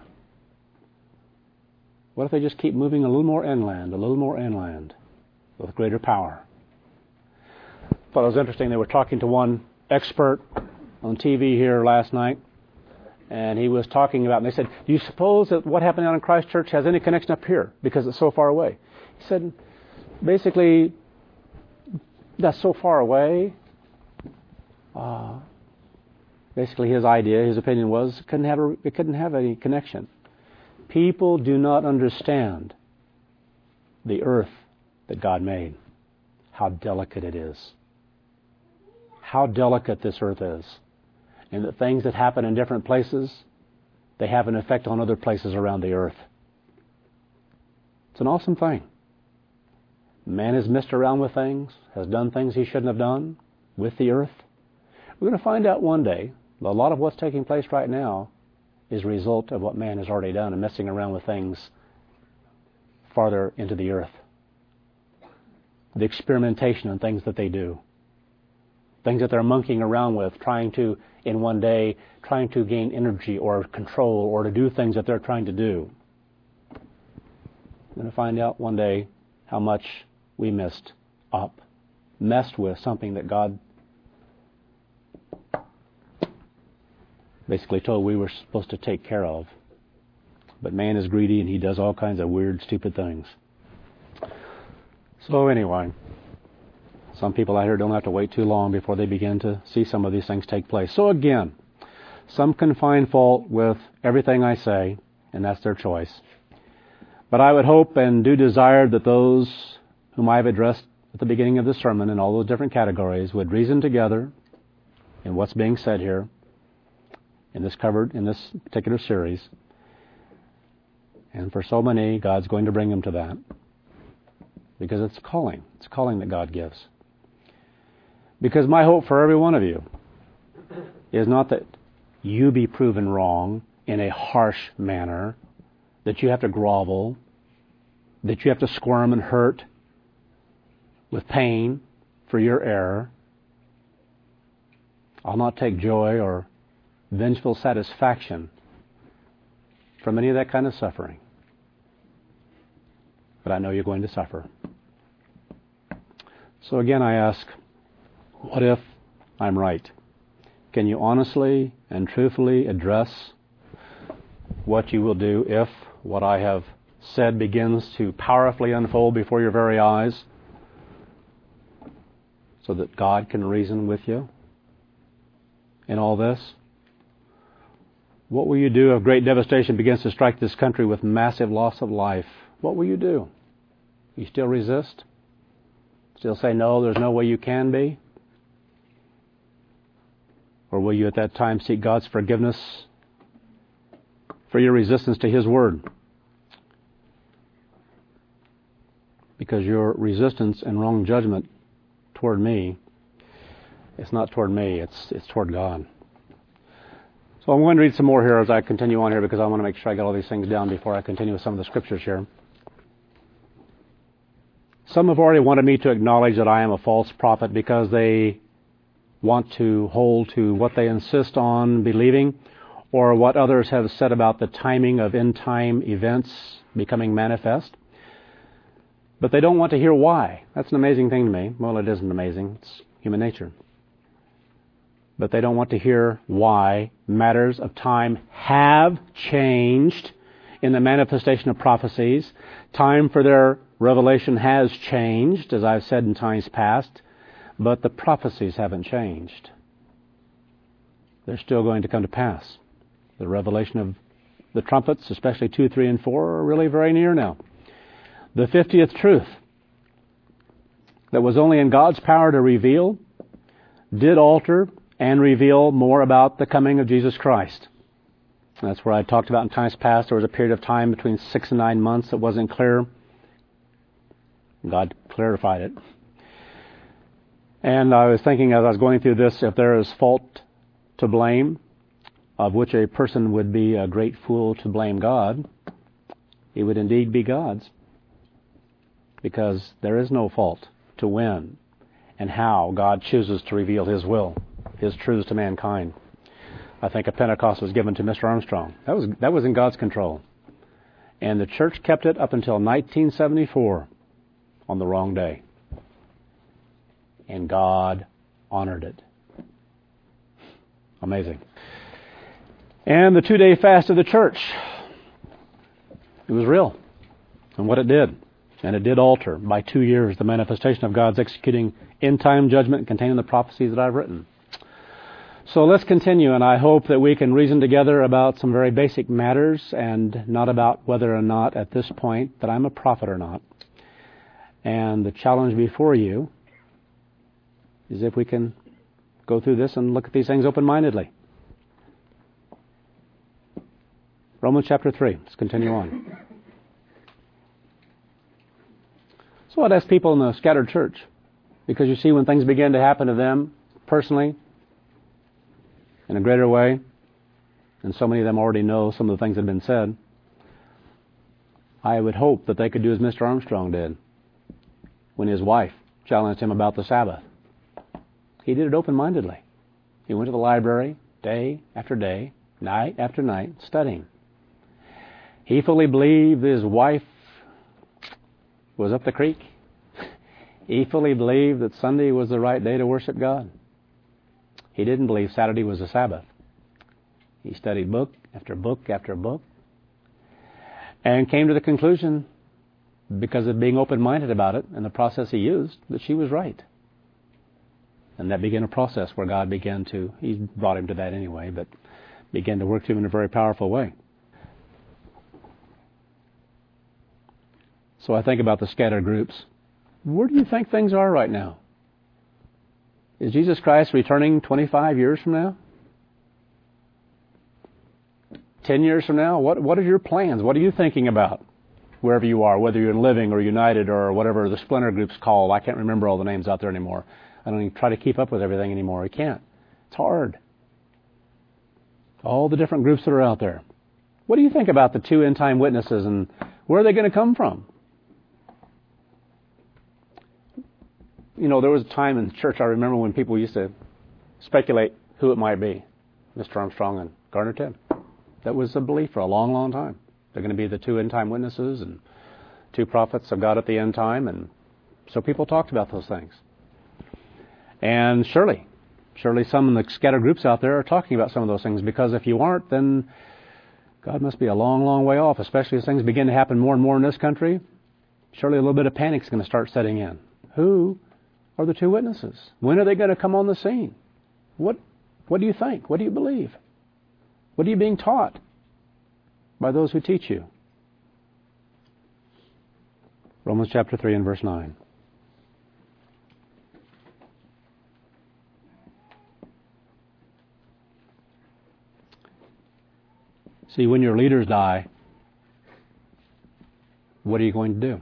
What if they just keep moving a little more inland, a little more inland, with greater power? I thought it was interesting. They were talking to one expert on T V here last night, and he was talking about, and they said, do you suppose that what happened out in Christchurch has any connection up here because it's so far away? He said, basically, that's so far away. Uh, basically, his idea, his opinion was, it couldn't have a, it couldn't have any connection. People do not understand the earth that God made, how delicate it is, how delicate this earth is, and that things that happen in different places, they have an effect on other places around the earth. It's an awesome thing. Man has messed around with things, has done things he shouldn't have done with the earth. We're going to find out one day that a lot of what's taking place right now is a result of what man has already done and messing around with things farther into the earth. The experimentation and things that they do. Things that they're monkeying around with, trying to, in one day, trying to gain energy or control or to do things that they're trying to do. We're going to find out one day how much we messed up, messed with something that God basically told we were supposed to take care of. But man is greedy and he does all kinds of weird, stupid things. So anyway, some people out here don't have to wait too long before they begin to see some of these things take place. So again, some can find fault with everything I say, and that's their choice. But I would hope and do desire that those whom I have addressed at the beginning of this sermon in all those different categories would reason together in what's being said here, in this covered, in this particular series. And for so many, God's going to bring them to that. Because it's calling. It's calling that God gives. Because my hope for every one of you is not that you be proven wrong in a harsh manner, that you have to grovel, that you have to squirm and hurt with pain for your error. I'll not take joy or vengeful satisfaction from any of that kind of suffering. But I know you're going to suffer. So again, I ask, what if I'm right? Can you honestly and truthfully address what you will do if what I have said begins to powerfully unfold before your very eyes, so that God can reason with you in all this? What will you do if great devastation begins to strike this country with massive loss of life? What will you do? You still resist? Still say, no, there's no way you can be? Or will you at that time seek God's forgiveness for your resistance to His Word? Because your resistance and wrong judgment toward me, it's not toward me, it's it's toward God. So I'm going to read some more here as I continue on here, because I want to make sure I get all these things down before I continue with some of the scriptures here. Some have already wanted me to acknowledge that I am a false prophet because they want to hold to what they insist on believing, or what others have said about the timing of end-time events becoming manifest. But they don't want to hear why. That's an amazing thing to me. Well, it isn't amazing. It's human nature. But they don't want to hear why matters of time have changed in the manifestation of prophecies. Time for their revelation has changed, as I've said in times past, but the prophecies haven't changed. they're still going to come to pass. The revelation of the trumpets, especially two, three, and four, are really very near now. The fiftieth truth that was only in God's power to reveal did alter and reveal more about the coming of Jesus Christ. That's where I talked about in times past. There was a period of time between six and nine months that wasn't clear. God clarified it. And I was thinking as I was going through this, if there is fault to blame, of which a person would be a great fool to blame God, it would indeed be God's. Because there is no fault to when and how God chooses to reveal His will, His truths to mankind. I think a Pentecost was given to Mister Armstrong. That was that was in God's control. And the church kept it up until nineteen seventy-four on the wrong day. And God honored it. Amazing. And the two-day fast of the church. It was real. And what it did. And it did alter by two years the manifestation of God's executing end-time judgment containing the prophecies that I've written. So let's continue, and I hope that we can reason together about some very basic matters and not about whether or not at this point that I'm a prophet or not. And the challenge before you is if we can go through this and look at these things open-mindedly. Romans chapter three. Let's continue on. So I'd ask people in the scattered church, because you see when things begin to happen to them personally, in a greater way, and so many of them already know some of the things that have been said, I would hope that they could do as Mister Armstrong did when his wife challenged him about the Sabbath. He did it open-mindedly. He went to the library day after day, night after night, studying. He fully believed his wife was up the creek. He fully believed that Sunday was the right day to worship God. He didn't believe Saturday was a Sabbath. He studied book after book after book and came to the conclusion, because of being open-minded about it and the process he used, that she was right. And that began a process where God began to, He brought him to that anyway, but began to work to him in a very powerful way. So I think about the scattered groups. Where do you think things are right now? Is Jesus Christ returning twenty-five years from now? ten years from now? What What are your plans? What are you thinking about? Wherever you are, whether you're in Living or United or whatever the splinter group's called. I can't remember all the names out there anymore. I don't even try to keep up with everything anymore. I can't. It's hard. All the different groups that are out there. What do you think about the two end-time witnesses, and where are they going to come from? You know, there was a time in church, I remember, when people used to speculate who it might be. Mister Armstrong and Gardner Tibb. That was a belief for a long, long time. They're going to be the two end-time witnesses and two prophets of God at the end time. And so people talked about those things. And surely, surely some of the scattered groups out there are talking about some of those things, because if you aren't, then God must be a long, long way off, especially as things begin to happen more and more in this country. Surely a little bit of panic is going to start setting in. Who are the two witnesses? When are they going to come on the scene? What What do you think? What do you believe? What are you being taught by those who teach you? Romans chapter three and verse nine. See, when your leaders die, what are you going to do?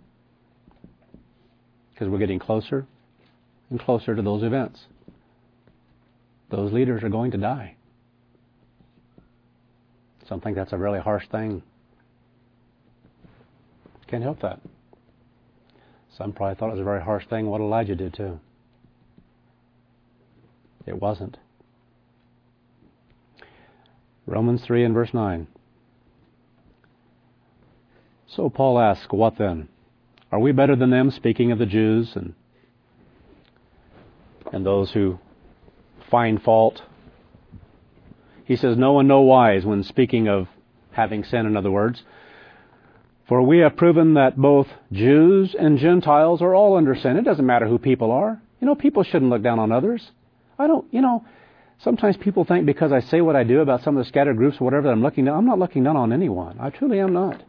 Because we're getting closer and closer to those events. Those leaders are going to die. Some think that's a really harsh thing. Can't help that. Some probably thought it was a very harsh thing what Elijah did too. It wasn't. Romans three and verse nine. So Paul asks, what then? Are we better than them, speaking of the Jews and and those who find fault? He says, no one no wise, when speaking of having sin, in other words. For we have proven that both Jews and Gentiles are all under sin. It doesn't matter who people are. You know, people shouldn't look down on others. I don't, you know, Sometimes people think because I say what I do about some of the scattered groups or whatever that I'm looking down. I'm not looking down on anyone. I truly am not.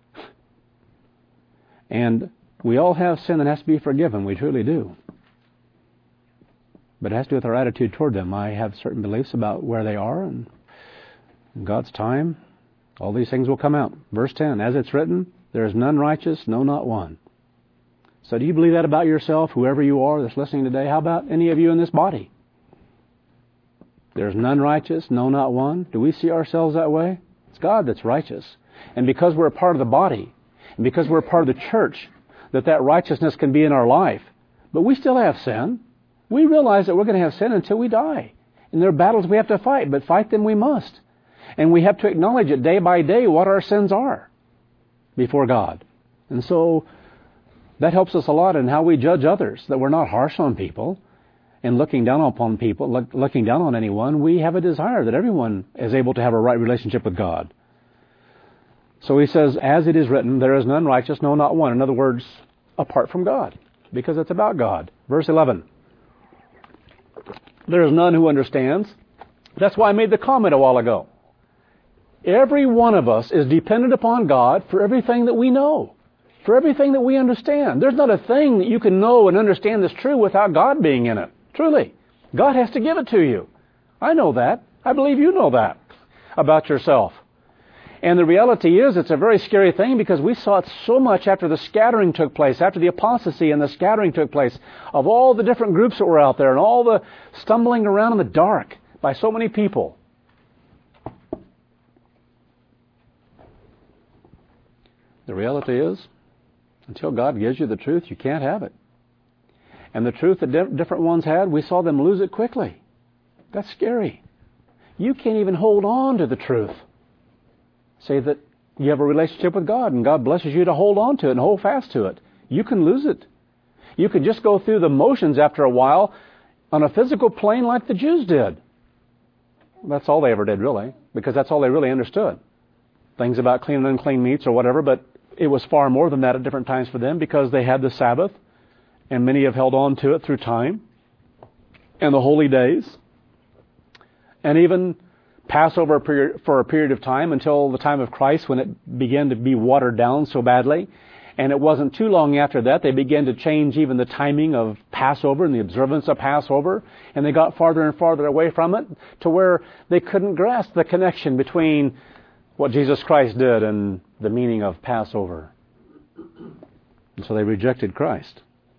And we all have sin that has to be forgiven. We truly do. But it has to do with our attitude toward them. I have certain beliefs about where they are, and in God's time, all these things will come out. Verse ten, as it's written, there is none righteous, no, not one. So do you believe that about yourself, whoever you are that's listening today? How about any of you in this body? There's none righteous, no, not one. Do we see ourselves that way? It's God that's righteous. And because we're a part of the body, and because we're a part of the church, that that righteousness can be in our life. But we still have sin. We realize that we're going to have sin until we die. And there are battles we have to fight, but fight them we must. And we have to acknowledge it day by day what our sins are before God. And so that helps us a lot in how we judge others, that we're not harsh on people and looking down upon people, look, looking down on anyone. We have a desire that everyone is able to have a right relationship with God. So he says, as it is written, there is none righteous, no, not one. In other words, apart from God, because it's about God. Verse eleven. There is none who understands. That's why I made the comment a while ago. Every one of us is dependent upon God for everything that we know, for everything that we understand. There's not a thing that you can know and understand that's true without God being in it. Truly. God has to give it to you. I know that. I believe you know that about yourself. And the reality is, it's a very scary thing because we saw it so much after the scattering took place, after the apostasy and the scattering took place, of all the different groups that were out there and all the stumbling around in the dark by so many people. The reality is, until God gives you the truth, you can't have it. And the truth that di- different ones had, we saw them lose it quickly. That's scary. You can't even hold on to the truth. Say that you have a relationship with God and God blesses you to hold on to it and hold fast to it. You can lose it. You can just go through the motions after a while on a physical plane like the Jews did. That's all they ever did, really, because that's all they really understood. Things about clean and unclean meats or whatever, but it was far more than that at different times for them because they had the Sabbath, and many have held on to it through time, and the holy days, and even Passover for a period of time until the time of Christ when it began to be watered down so badly. And it wasn't too long after that they began to change even the timing of Passover and the observance of Passover. And they got farther and farther away from it to where they couldn't grasp the connection between what Jesus Christ did and the meaning of Passover. And so they rejected Christ.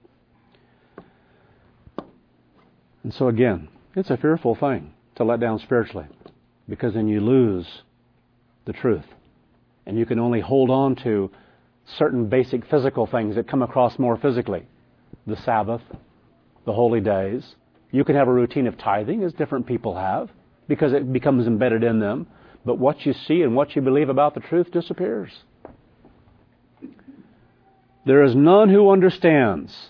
And so again, it's a fearful thing to let down spiritually, because then you lose the truth. And you can only hold on to certain basic physical things that come across more physically. The Sabbath, the holy days. You can have a routine of tithing, as different people have, because it becomes embedded in them. But what you see and what you believe about the truth disappears. There is none who understands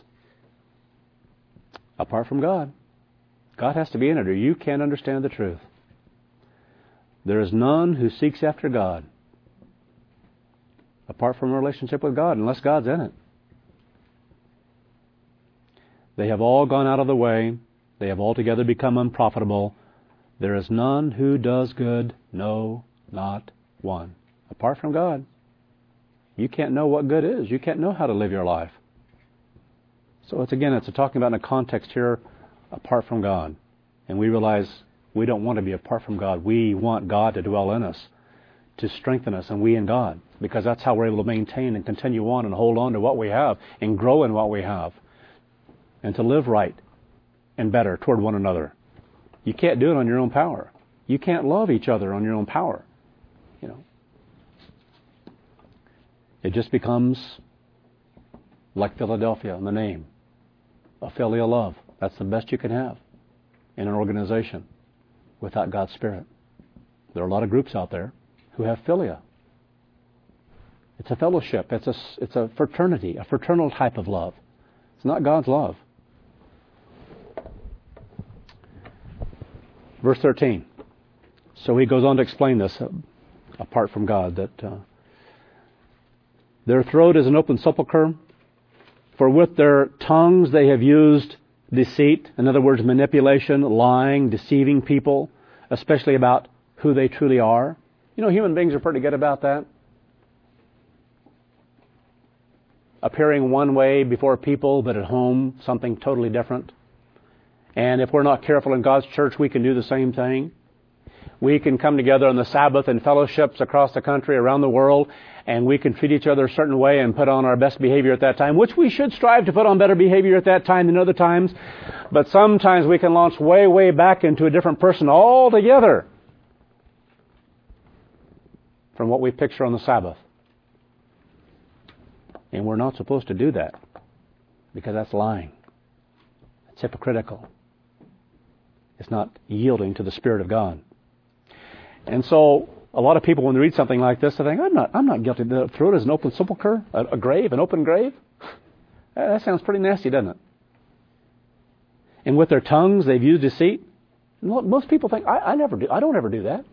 apart from God. God has to be in it, or you can't understand the truth. There is none who seeks after God apart from a relationship with God, unless God's in it. They have all gone out of the way. They have altogether become unprofitable. There is none who does good, no, not one. Apart from God. You can't know what good is. You can't know how to live your life. So it's again, it's a talking about in a context here, apart from God. And we realize we don't want to be apart from God. We want God to dwell in us, to strengthen us, and we in God. Because that's how we're able to maintain and continue on and hold on to what we have and grow in what we have. And to live right and better toward one another. You can't do it on your own power. You can't love each other on your own power. You know. It just becomes like Philadelphia in the name. A filial love. That's the best you can have in an organization without God's Spirit. There are a lot of groups out there who have philia. It's a fellowship. It's a, it's a fraternity, a fraternal type of love. It's not God's love. Verse thirteen. So he goes on to explain this, uh, apart from God, that uh, their throat is an open sepulchre, for with their tongues they have used deceit, in other words, manipulation, lying, deceiving people, especially about who they truly are. You know, human beings are pretty good about that. Appearing one way before people, but at home, something totally different. And if we're not careful in God's church, we can do the same thing. We can come together on the Sabbath in fellowships across the country, around the world, and we can treat each other a certain way and put on our best behavior at that time, which we should strive to put on better behavior at that time than other times. But sometimes we can launch way, way back into a different person altogether from what we picture on the Sabbath. And we're not supposed to do that because that's lying. It's hypocritical. It's not yielding to the Spirit of God. And so a lot of people, when they read something like this, they think, I'm not I'm not guilty. The throat is an open sepulcher, a, a grave, an open grave. That sounds pretty nasty, doesn't it? And with their tongues, they've used deceit. Most people think, I, I never do. I don't ever do that.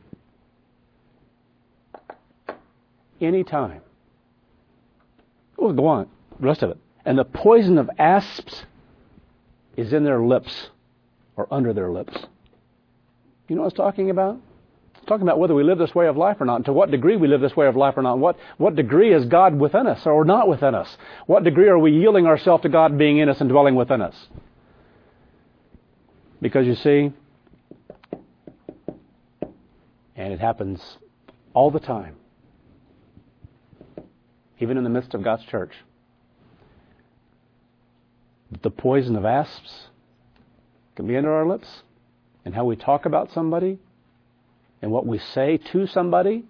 Anytime. Oh, go on. The rest of it. And the poison of asps is in their lips or under their lips. You know what I was talking about? It's talking about whether we live this way of life or not, and to what degree we live this way of life or not, and what, what degree is God within us or not within us? What degree are we yielding ourselves to God being in us and dwelling within us? Because you see, and it happens all the time, even in the midst of God's church, the poison of asps can be under our lips, and how we talk about somebody, and what we say to somebody.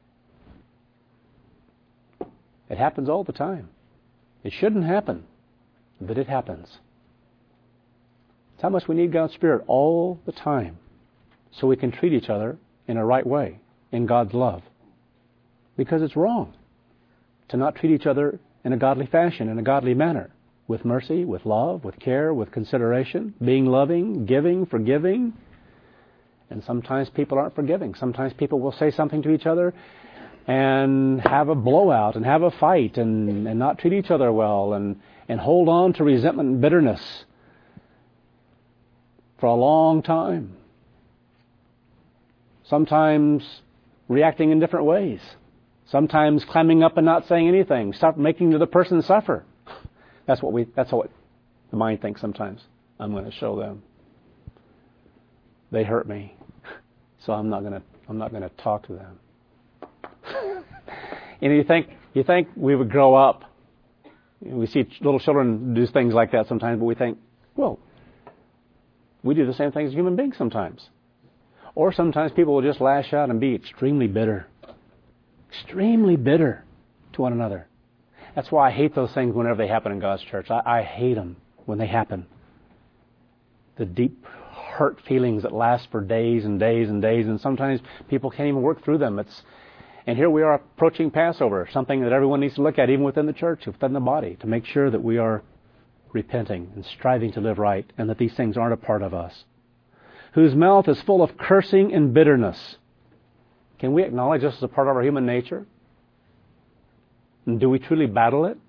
It happens all the time. It shouldn't happen, but it happens. It's how much we need God's Spirit all the time so we can treat each other in a right way, in God's love. Because it's wrong to not treat each other in a godly fashion, in a godly manner, with mercy, with love, with care, with consideration, being loving, giving, forgiving. And sometimes people aren't forgiving. Sometimes people will say something to each other and have a blowout and have a fight and, and not treat each other well and, and hold on to resentment and bitterness for a long time. Sometimes reacting in different ways. Sometimes climbing up and not saying anything, stop making the person suffer. That's what we. That's what the mind thinks sometimes. I'm going to show them. They hurt me, so I'm not going to. I'm not going to talk to them. And you think you think we would grow up. We see little children do things like that sometimes, but we think, well, we do the same things as human beings sometimes. Or sometimes people will just lash out and be extremely bitter. Extremely bitter to one another. That's why I hate those things whenever they happen in God's church. I, I hate them when they happen. The deep hurt feelings that last for days and days and days, and sometimes people can't even work through them. It's, and here we are approaching Passover, something that everyone needs to look at, even within the church, within the body, to make sure that we are repenting and striving to live right, and that these things aren't a part of us. Whose mouth is full of cursing and bitterness. Can we acknowledge this as a part of our human nature? And do we truly battle it?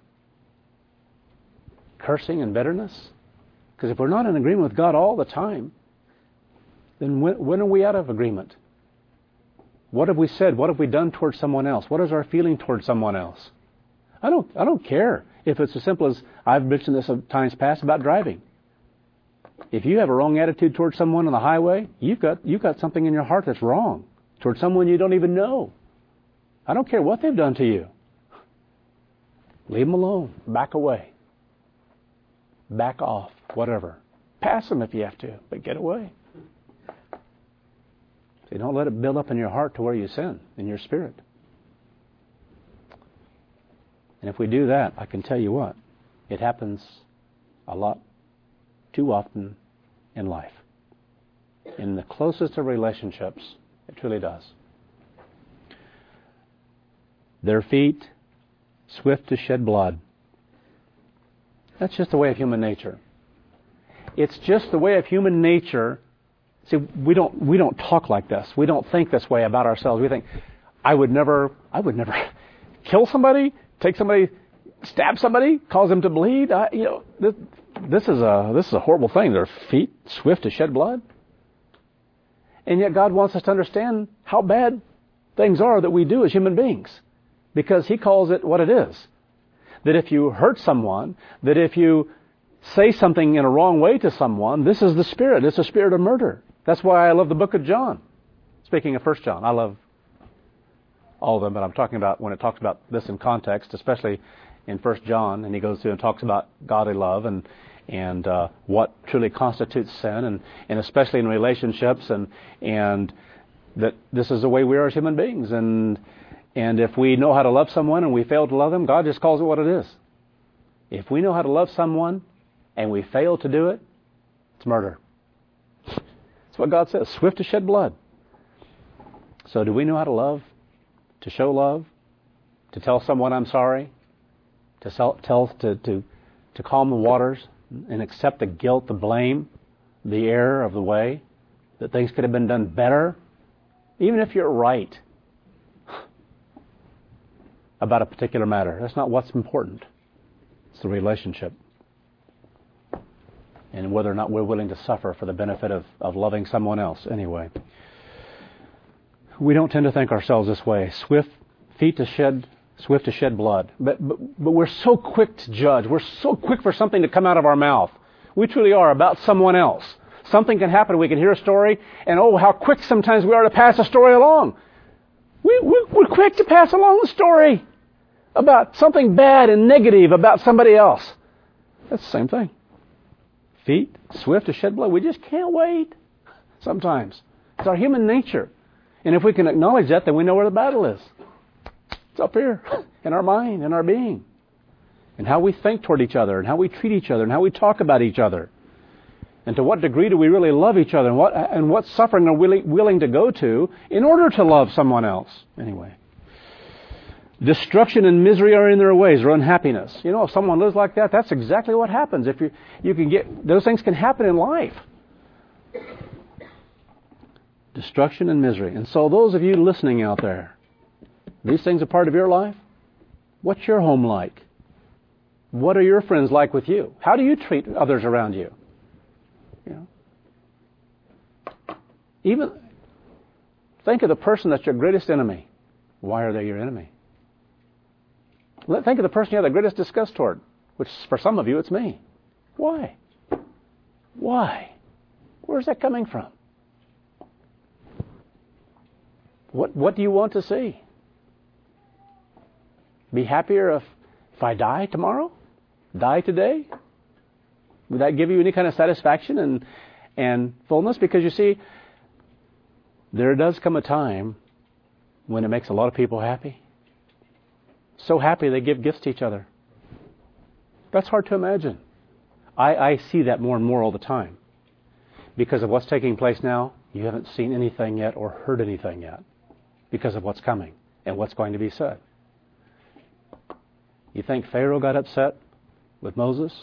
Cursing and bitterness? Because if we're not in agreement with God all the time, then when, when are we out of agreement? What have we said? What have we done towards someone else? What is our feeling towards someone else? I don't, I don't care if it's as simple as, I've mentioned this times past about driving. If you have a wrong attitude towards someone on the highway, you've got, you've got something in your heart that's wrong towards someone you don't even know. I don't care what they've done to you. Leave them alone. Back away. Back off. Whatever. Pass them if you have to, but get away. See, don't let it build up in your heart to where you sin, in your spirit. And if we do that, I can tell you what, it happens a lot too often in life. In the closest of relationships, it truly does. Their feet, swift to shed blood. That's just the way of human nature. It's just the way of human nature. See, we don't we don't talk like this. We don't think this way about ourselves. We think, I would never I would never kill somebody, take somebody, stab somebody, cause them to bleed. I, you know, this, this is a this is a horrible thing. Their feet swift to shed blood. And yet God wants us to understand how bad things are that we do as human beings, because He calls it what it is. That if you hurt someone, that if you say something in a wrong way to someone, this is the spirit. It's a spirit of murder. That's why I love the book of John. Speaking of First John, I love all of them, but I'm talking about when it talks about this in context, especially in First John, and he goes through and talks about godly love and and uh, what truly constitutes sin, and, and especially in relationships, and and that this is the way we are as human beings. And and if we know how to love someone and we fail to love them, God just calls it what it is. If we know how to love someone and we fail to do it, it's murder. That's what God says, swift to shed blood. So do we know how to love, to show love, to tell someone I'm sorry, to tell, tell to, to, to calm the waters and accept the guilt, the blame, the error of the way, that things could have been done better, even if you're right about a particular matter. That's not what's important. It's the relationship. And whether or not we're willing to suffer for the benefit of, of loving someone else anyway. We don't tend to think ourselves this way. Swift feet to shed, swift to shed blood. But, but, but we're so quick to judge. We're so quick for something to come out of our mouth. We truly are, about someone else. Something can happen. We can hear a story, and oh, how quick sometimes we are to pass a story along. We, we, we're quick to pass along the story about something bad and negative about somebody else. That's the same thing. Feet swift to shed blood. We just can't wait sometimes. It's our human nature. And if we can acknowledge that, then we know where the battle is. It's up here in our mind, in our being. And how we think toward each other, and how we treat each other, and how we talk about each other. And to what degree do we really love each other, and what and what suffering are we willing, willing to go to in order to love someone else. Anyway. Destruction and misery are in their ways, or unhappiness. You know, if someone lives like that, that's exactly what happens. If you you can get those things can happen in life. Destruction and misery. And so those of you listening out there, these things are part of your life. What's your home like? What are your friends like with you? How do you treat others around you? You know, even think of the person that's your greatest enemy. Why are they your enemy? Think of the person you have the greatest disgust toward, which for some of you, it's me. Why? Why? Where's that coming from? What What do you want to see? Be happier if, if I die tomorrow? Die today? Would that give you any kind of satisfaction and, and fullness? Because you see, there does come a time when it makes a lot of people happy. So happy they give gifts to each other. That's hard to imagine. I, I see that more and more all the time. Because of what's taking place now, you haven't seen anything yet or heard anything yet. Because of what's coming and what's going to be said. You think Pharaoh got upset with Moses?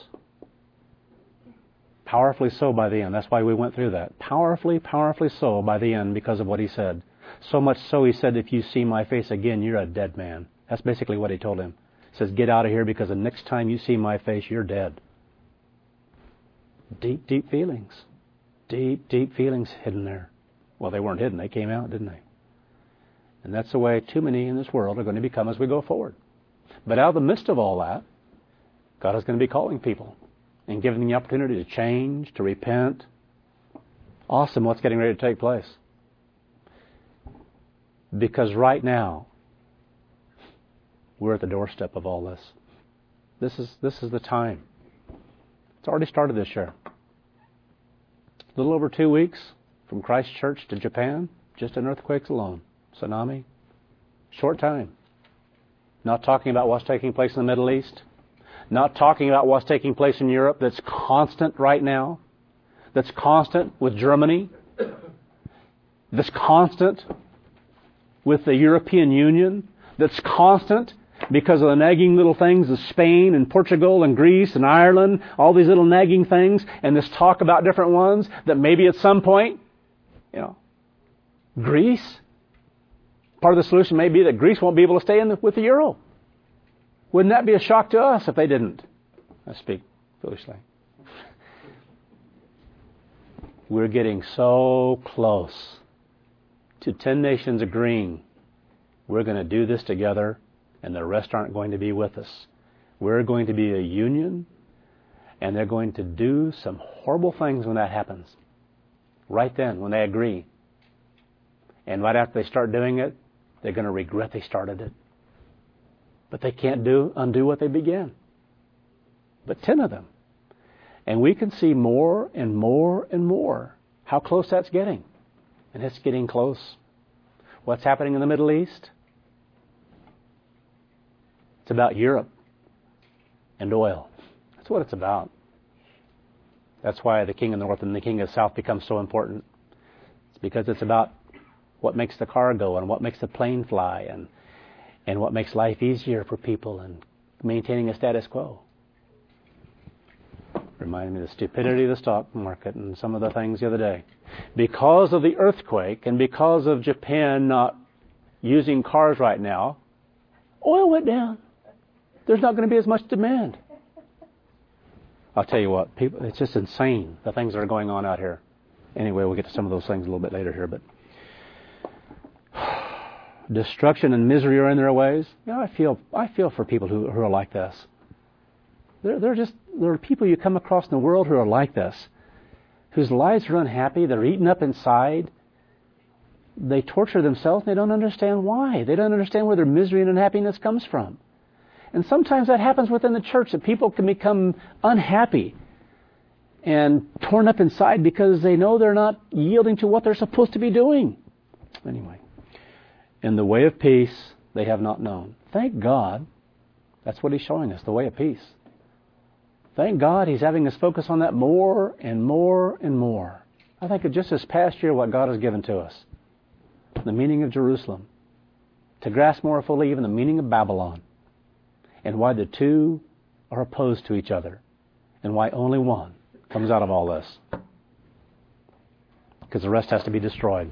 Powerfully so by the end. That's why we went through that. Powerfully, powerfully so by the end because of what he said. So much so he said, if you see my face again, you're a dead man. That's basically what he told him. He says, get out of here because the next time you see my face, you're dead. Deep, deep feelings. Deep, deep feelings hidden there. Well, they weren't hidden. They came out, didn't they? And that's the way too many in this world are going to become as we go forward. But out of the midst of all that, God is going to be calling people and giving them the opportunity to change, to repent. Awesome what's getting ready to take place. Because right now, we're at the doorstep of all this. This is this is the time. It's already started this year. A little over two weeks from Christchurch to Japan, just in earthquakes alone. Tsunami. Short time. Not talking about what's taking place in the Middle East. Not talking about what's taking place in Europe that's constant right now. That's constant with Germany. That's constant with the European Union. That's constant because of the nagging little things of Spain and Portugal and Greece and Ireland, all these little nagging things, and this talk about different ones that maybe at some point, you know, Greece, part of the solution may be that Greece won't be able to stay in the, with the euro. Wouldn't that be a shock to us if they didn't? I speak foolishly. We're getting so close to ten nations agreeing we're going to do this together and the rest aren't going to be with us. We're going to be a union, and they're going to do some horrible things when that happens. Right then, when they agree. And right after they start doing it, they're going to regret they started it. But they can't do undo what they began. But ten of them. And we can see more and more and more how close that's getting. And it's getting close. What's happening in the Middle East? It's about Europe and oil. That's what it's about. That's why the king of the north and the king of the south becomes so important. It's because it's about what makes the car go and what makes the plane fly and and what makes life easier for people and maintaining a status quo. Reminded me of the stupidity of the stock market and some of the things the other day. Because of the earthquake and because of Japan not using cars right now, oil went down. There's not going to be as much demand. I'll tell you what, people, it's just insane, the things that are going on out here. Anyway, we'll get to some of those things a little bit later here, but destruction and misery are in their ways. You know, I feel I feel for people who, who are like this. They're, they're just, there are people you come across in the world who are like this, whose lives are unhappy, they're eaten up inside, they torture themselves, and they don't understand why. They don't understand where their misery and unhappiness comes from. And sometimes that happens within the church, that people can become unhappy and torn up inside because they know they're not yielding to what they're supposed to be doing. Anyway, in the way of peace, they have not known. Thank God, that's what He's showing us, the way of peace. Thank God He's having us focus on that more and more and more. I think of just this past year what God has given to us. The meaning of Jerusalem. To grasp more fully even the meaning of Babylon. And why the two are opposed to each other. And why only one comes out of all this. Because the rest has to be destroyed.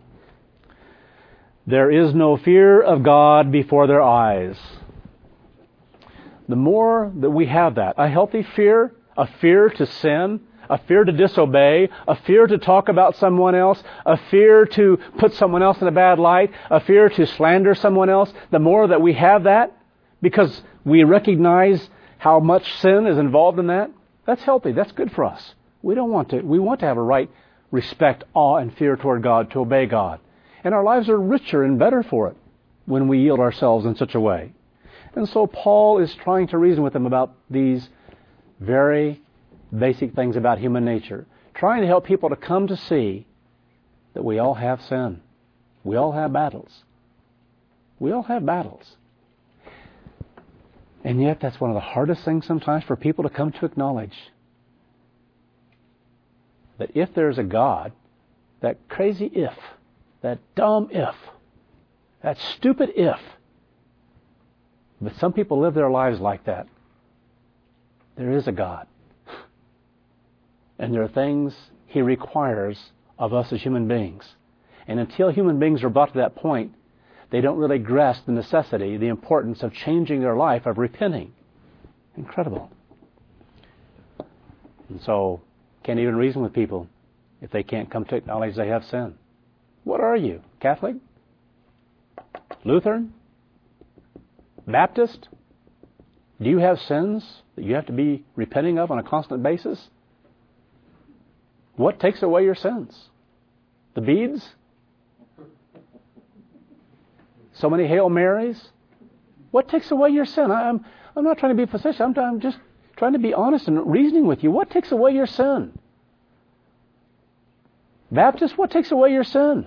There is no fear of God before their eyes. The more that we have that, a healthy fear, a fear to sin, a fear to disobey, a fear to talk about someone else, a fear to put someone else in a bad light, a fear to slander someone else, the more that we have that, because we recognize how much sin is involved in that, that's healthy. That's good for us. We don't want to. We want to have a right respect, awe, and fear toward God, to obey God. And our lives are richer and better for it when we yield ourselves in such a way. And so Paul is trying to reason with them about these very basic things about human nature, trying to help people to come to see that we all have sin. We all have battles. We all have battles. And yet that's one of the hardest things sometimes for people to come to acknowledge. That if there's a God, that crazy if, that dumb if, that stupid if, but some people live their lives like that. There is a God. And there are things He requires of us as human beings. And until human beings are brought to that point, they don't really grasp the necessity, the importance of changing their life, of repenting. Incredible. And so, can't even reason with people if they can't come to acknowledge they have sin. What are you? Catholic? Lutheran? Baptist? Do you have sins that you have to be repenting of on a constant basis? What takes away your sins? The beads? So many Hail Marys? What takes away your sin? I'm, I'm not trying to be facetious. I'm, I'm just trying to be honest and reasoning with you. What takes away your sin? Baptist, what takes away your sin?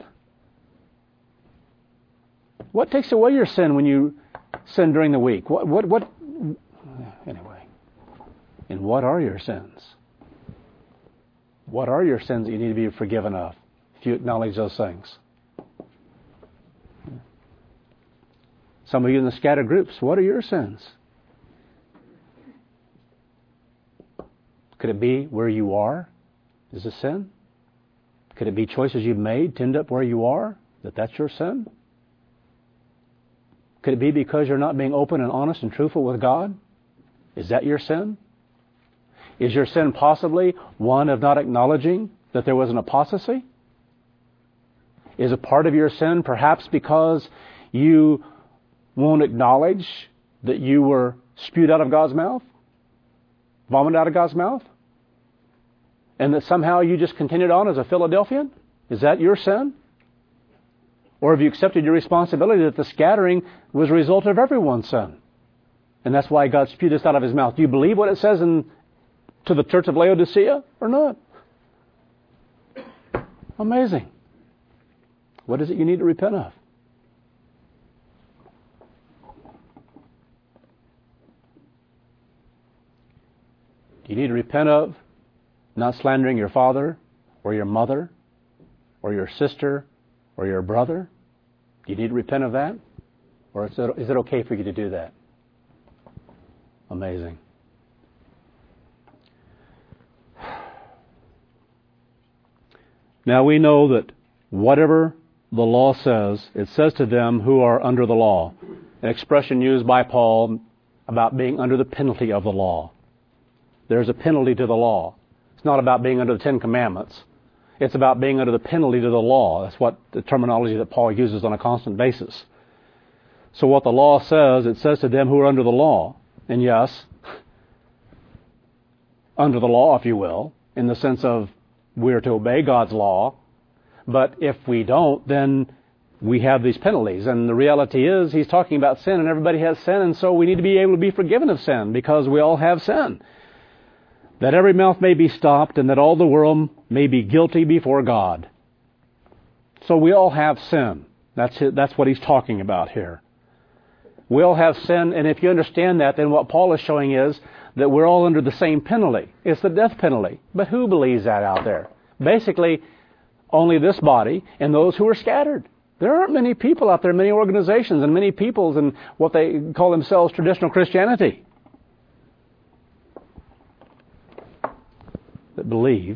What takes away your sin when you sin during the week? What, what, what, anyway. And what are your sins? What are your sins that you need to be forgiven of if you acknowledge those things? Some of you in the scattered groups, what are your sins? Could it be where you are is a sin? Could it be choices you've made to end up where you are, that that's your sin? Could it be because you're not being open and honest and truthful with God? Is that your sin? Is your sin possibly one of not acknowledging that there was an apostasy? Is a part of your sin perhaps because you won't acknowledge that you were spewed out of God's mouth? Vomited out of God's mouth? And that somehow you just continued on as a Philadelphian? Is that your sin? Or have you accepted your responsibility that the scattering was a result of everyone's sin? And that's why God spewed this out of His mouth. Do you believe what it says in to the church of Laodicea or not? Amazing. What is it you need to repent of? Do you need to repent of not slandering your father or your mother or your sister or your brother? Do you need to repent of that? Or is it, is it okay for you to do that? Amazing. Now we know that whatever the law says, it says to them who are under the law. An expression used by Paul about being under the penalty of the law. There's a penalty to the law. It's not about being under the Ten Commandments. It's about being under the penalty to the law. That's what the terminology that Paul uses on a constant basis. So what the law says, it says to them who are under the law. And yes, under the law, if you will, in the sense of we're to obey God's law. But if we don't, then we have these penalties. And the reality is, he's talking about sin, and everybody has sin, and so we need to be able to be forgiven of sin, because we all have sin. That every mouth may be stopped, and that all the world may be guilty before God. So we all have sin. That's it, that's what he's talking about here. We all have sin, and if you understand that, then what Paul is showing is that we're all under the same penalty. It's the death penalty. But who believes that out there? Basically, only this body and those who are scattered. There aren't many people out there, many organizations and many peoples in what they call themselves traditional Christianity that believe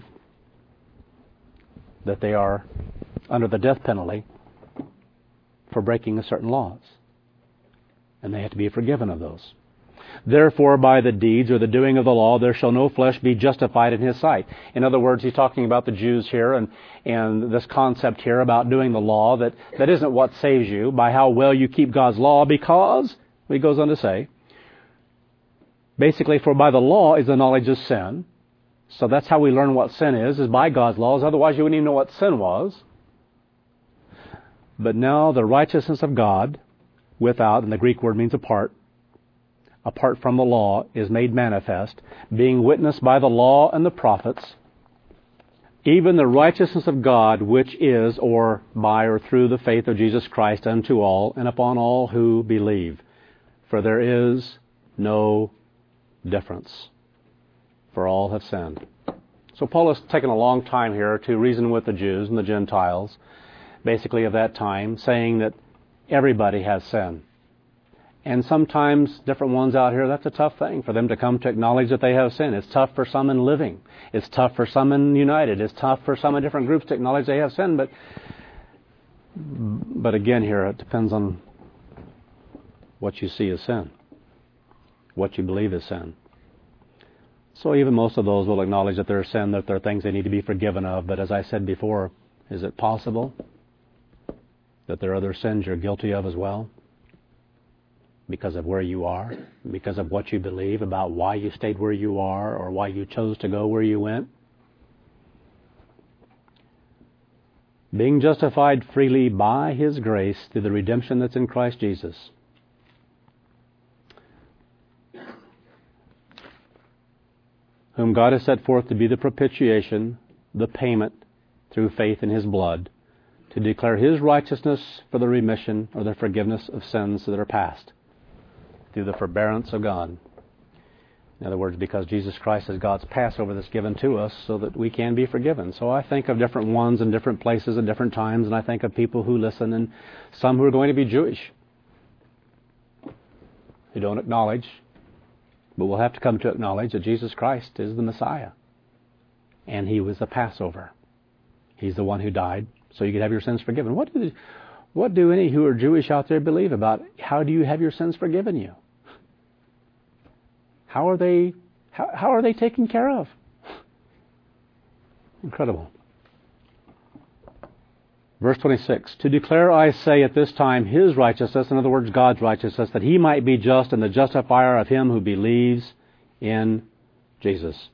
that they are under the death penalty for breaking certain laws. And they have to be forgiven of those. Therefore, by the deeds or the doing of the law, there shall no flesh be justified in His sight. In other words, he's talking about the Jews here and, and this concept here about doing the law, that, that isn't what saves you by how well you keep God's law, because, he goes on to say, basically, for by the law is the knowledge of sin. So that's how we learn what sin is, is by God's laws. Otherwise, you wouldn't even know what sin was. But now the righteousness of God, without, and the Greek word means apart, apart from the law, is made manifest, being witnessed by the law and the prophets, even the righteousness of God, which is, or by or through the faith of Jesus Christ unto all, and upon all who believe. For there is no difference, for all have sinned. So Paul has taken a long time here to reason with the Jews and the Gentiles, basically of that time, saying that everybody has sin. And sometimes different ones out here, that's a tough thing for them to come to acknowledge that they have sin. It's tough for some in Living. It's tough for some in United. It's tough for some in different groups to acknowledge they have sin. But, but again here, it depends on what you see as sin, what you believe is sin. So even most of those will acknowledge that there is sin, that there are things they need to be forgiven of. But as I said before, is it possible that there are other sins you're guilty of as well? Because of where you are, because of what you believe about why you stayed where you are or why you chose to go where you went. Being justified freely by His grace through the redemption that's in Christ Jesus. Whom God has set forth to be the propitiation, the payment through faith in His blood, to declare His righteousness for the remission or the forgiveness of sins that are past, through the forbearance of God. In other words, because Jesus Christ is God's Passover that's given to us so that we can be forgiven. So I think of different ones in different places at different times, and I think of people who listen, and some who are going to be Jewish, who don't acknowledge, but will have to come to acknowledge that Jesus Christ is the Messiah. And He was the Passover. He's the one who died so you could have your sins forgiven. What do, what do any who are Jewish out there believe about how do you have your sins forgiven you? How are they, how, how are they taken care of? Incredible. Verse twenty-six, to declare, I say, at this time his righteousness, in other words, God's righteousness, that he might be just and the justifier of him who believes in Jesus.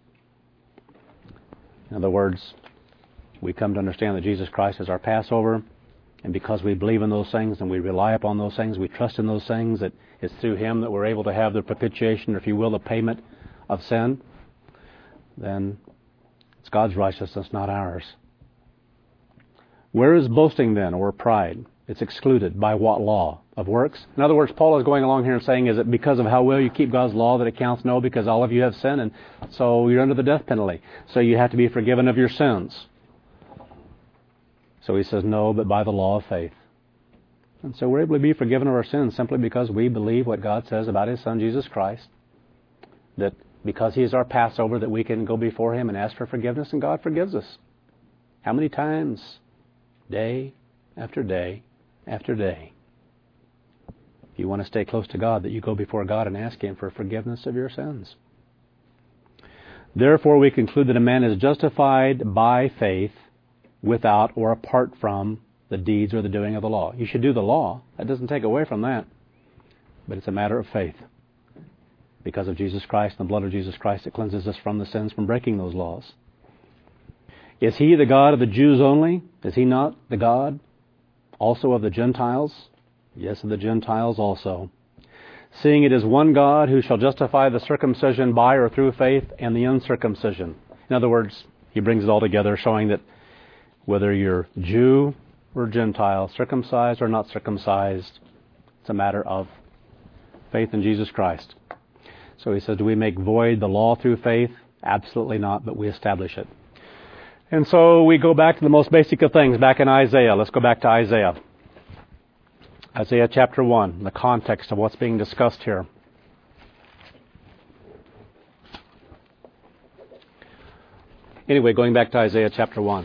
In other words, we come to understand that Jesus Christ is our Passover, and because we believe in those things and we rely upon those things, we trust in those things, that it's through him that we're able to have the propitiation, or if you will, the payment of sin, then it's God's righteousness, not ours. Where is boasting then, or pride? It's excluded. By what law? Of works? In other words, Paul is going along here and saying, is it because of how well you keep God's law that it counts? No, because all of you have sinned, and so you're under the death penalty. So you have to be forgiven of your sins. So he says, no, but by the law of faith. And so we're able to be forgiven of our sins simply because we believe what God says about his Son, Jesus Christ. That because he is our Passover, that we can go before him and ask for forgiveness, and God forgives us. How many times? Day after day after day. If you want to stay close to God, that you go before God and ask him for forgiveness of your sins. Therefore we conclude that a man is justified by faith without or apart from the deeds or the doing of the law. You should do the law. That doesn't take away from that. But it's a matter of faith. Because of Jesus Christ and the blood of Jesus Christ, it cleanses us from the sins from breaking those laws. Is he the God of the Jews only? Is he not the God also of the Gentiles? Yes, of the Gentiles also. Seeing it is one God who shall justify the circumcision by or through faith and the uncircumcision. In other words, he brings it all together, showing that whether you're Jew or Gentile, circumcised or not circumcised, it's a matter of faith in Jesus Christ. So he says, do we make void the law through faith? Absolutely not, but we establish it. And so we go back to the most basic of things, back in Isaiah. Let's go back to Isaiah. Isaiah chapter one, the context of what's being discussed here. Anyway, going back to Isaiah chapter one.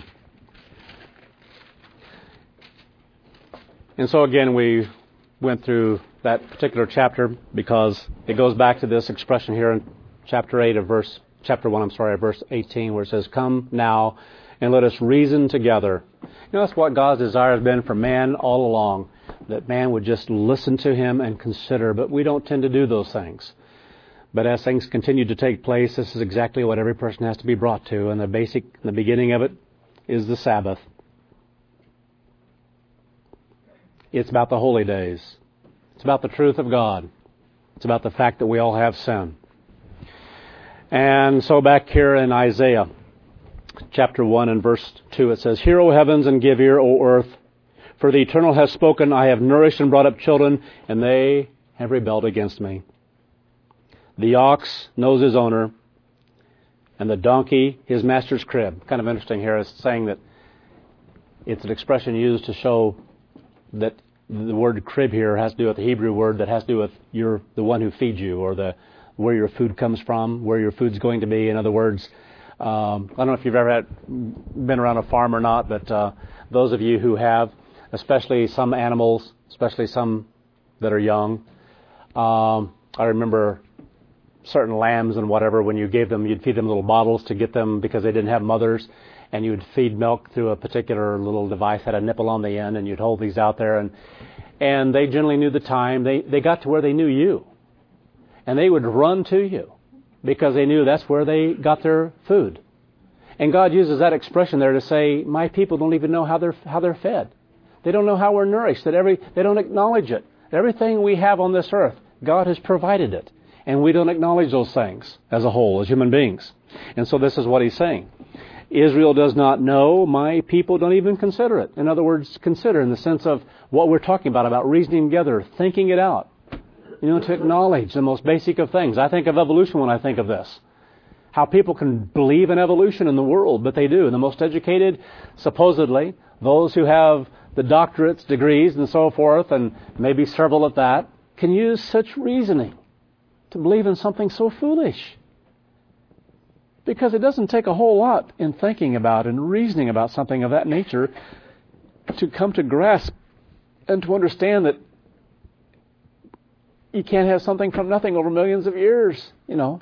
And so again, we went through that particular chapter because it goes back to this expression here in chapter eight of verse, chapter one, I'm sorry, verse eighteen, where it says, come now and let us reason together. You know, that's what God's desire has been for man all along, that man would just listen to him and consider, but we don't tend to do those things. But as things continue to take place, this is exactly what every person has to be brought to, and the basic, the beginning of it is the Sabbath. It's about the holy days. It's about the truth of God. It's about the fact that we all have sin. And so back here in Isaiah chapter one and verse two, it says, hear, O heavens, and give ear, O earth, for the Eternal has spoken. I have nourished and brought up children, and they have rebelled against me. The ox knows his owner, and the donkey his master's crib. Kind of interesting here. It's saying that it's an expression used to show that the word crib here has to do with the Hebrew word that has to do with you're the one who feeds you, or the where your food comes from, where your food's going to be. In other words, um, I don't know if you've ever had, been around a farm or not, but uh, those of you who have, especially some animals, especially some that are young, um, I remember certain lambs and whatever, when you gave them, you'd feed them little bottles to get them because they didn't have mothers, and you would feed milk through a particular little device, had a nipple on the end, and you'd hold these out there, and and they generally knew the time. They they got to where they knew you, and they would run to you because they knew that's where they got their food. And God uses that expression there to say, my people don't even know how they're how they're fed. They don't know how we're nourished. That every they don't acknowledge it. Everything we have on this earth, God has provided it, and we don't acknowledge those things as a whole, as human beings. And so this is what He's saying. Israel does not know, my people don't even consider it. In other words, consider in the sense of what we're talking about, about reasoning together, thinking it out. You know, to acknowledge the most basic of things. I think of evolution when I think of this. How people can believe in evolution in the world, but they do. The most educated, supposedly, those who have the doctorates, degrees, and so forth, and maybe several at that, can use such reasoning to believe in something so foolish. Because it doesn't take a whole lot in thinking about and reasoning about something of that nature to come to grasp and to understand that you can't have something from nothing over millions of years, you know.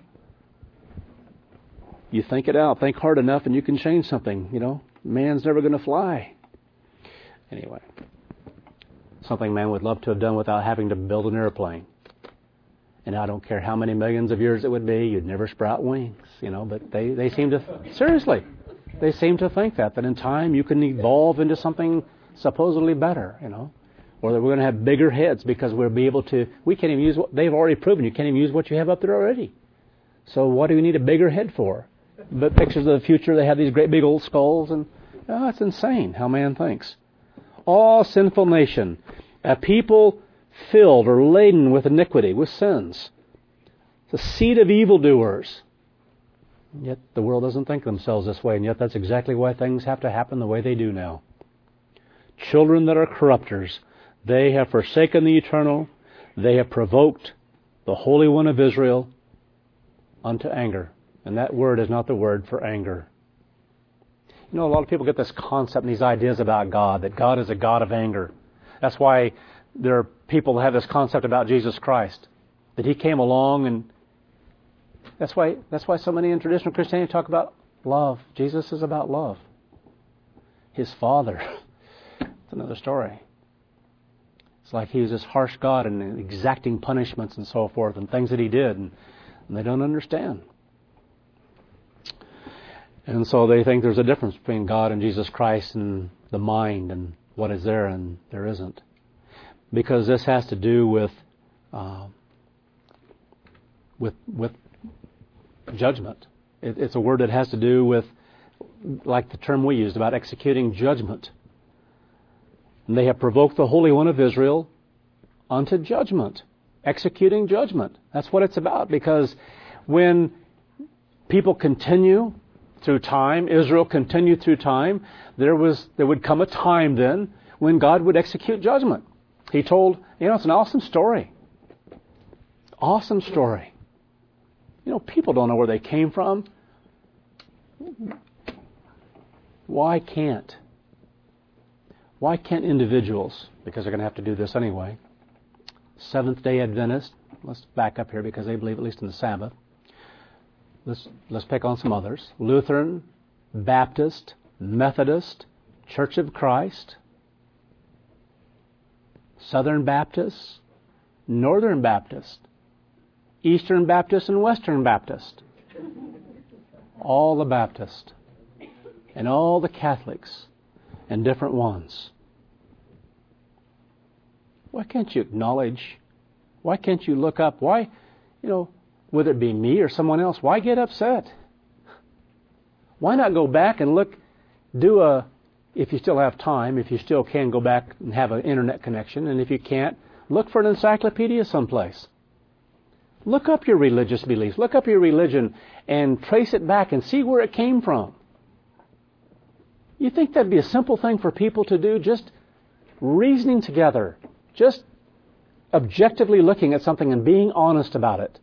You think it out, think hard enough, and you can change something, you know. Man's never going to fly. Anyway, something man would love to have done without having to build an airplane. And I don't care how many millions of years it would be, you'd never sprout wings, you know, but they, they seem to, seriously, they seem to think that, that in time you can evolve into something supposedly better, you know, or that we're going to have bigger heads because we'll be able to, we can't even use what, they've already proven you can't even use what you have up there already. So what do you need a bigger head for? But pictures of the future, they have these great big old skulls, and oh, it's insane how man thinks. All sinful nation, a people filled or laden with iniquity, with sins, the seed of evildoers. Yet the world doesn't think themselves this way, and yet that's exactly why things have to happen the way they do now. Children that are corrupters, they have forsaken the eternal, they have provoked the Holy One of Israel unto anger. And that word is not the word for anger. You know, a lot of people get this concept and these ideas about God, that God is a God of anger. That's why there are people that have this concept about Jesus Christ, that He came along, and that's why that's why so many in traditional Christianity talk about love. Jesus is about love. His Father, it's another story. It's like He was this harsh God and exacting punishments and so forth and things that He did, and, and they don't understand. And so they think there's a difference between God and Jesus Christ and the mind and what is there and there isn't. Because this has to do with uh, with with judgment. It, it's a word that has to do with, like the term we used, about executing judgment. And they have provoked the Holy One of Israel unto judgment. Executing judgment. That's what it's about. Because when people continue through time, Israel continued through time, there was there would come a time then when God would execute judgment. He told, you know, it's an awesome story. Awesome story. You know, people don't know where they came from. Why can't? Why can't individuals, because they're going to have to do this anyway, Seventh-day Adventist, let's back up here because they believe at least in the Sabbath. Let's, let's pick on some others. Lutheran, Baptist, Methodist, Church of Christ, Southern Baptist, Northern Baptist, Eastern Baptist, and Western Baptist. All the Baptists and all the Catholics and different ones. Why can't you acknowledge? Why can't you look up? Why, you know, whether it be me or someone else, why get upset? Why not go back and look, do a, if you still have time, if you still can go back and have an internet connection, and if you can't, look for an encyclopedia someplace. Look up your religious beliefs, look up your religion, and trace it back and see where it came from. You think that'd be a simple thing for people to do, just reasoning together, just objectively looking at something and being honest about it.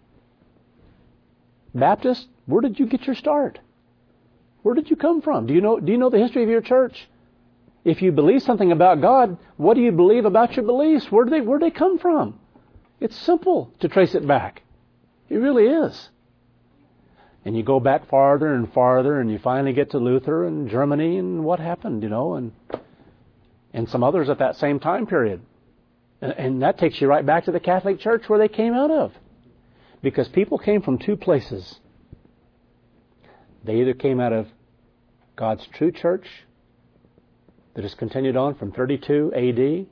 Baptist, where did you get your start? Where did you come from? Do you know, do you know the history of your church? If you believe something about God, what do you believe about your beliefs? Where do they, where do they come from? It's simple to trace it back. It really is. And you go back farther and farther, and you finally get to Luther and Germany and what happened, you know, and and some others at that same time period. And, and that takes you right back to the Catholic Church where they came out of. Because people came from two places. They either came out of God's true church that has continued on from thirty-two A D,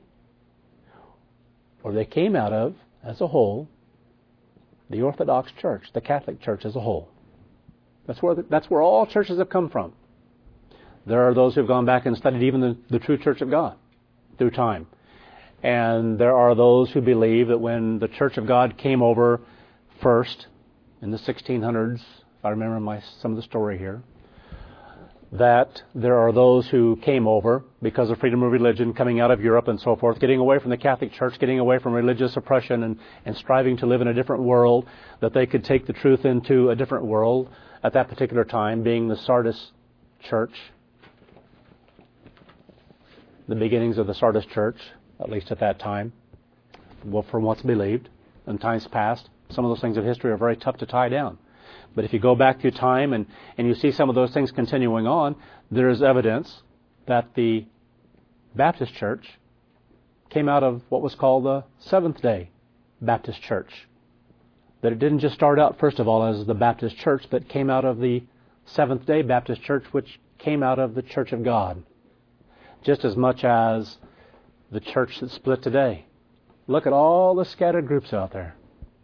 or they came out of, as a whole, the Orthodox Church, the Catholic Church as a whole. That's where the, that's where all churches have come from. There are those who have gone back and studied even the, the true Church of God through time. And there are those who believe that when the Church of God came over first in the sixteen hundreds, if I remember my some of the story here, that there are those who came over because of freedom of religion, coming out of Europe and so forth, getting away from the Catholic Church, getting away from religious oppression and, and striving to live in a different world, that they could take the truth into a different world at that particular time, being the Sardis Church, the beginnings of the Sardis Church, at least at that time, well, from what's believed in times past. Some of those things of history are very tough to tie down. But if you go back through time and, and you see some of those things continuing on, there is evidence that the Baptist Church came out of what was called the Seventh-day Baptist Church. That it didn't just start out, first of all, as the Baptist Church, but came out of the Seventh-day Baptist Church, which came out of the Church of God. Just as much as the church that's split today. Look at all the scattered groups out there.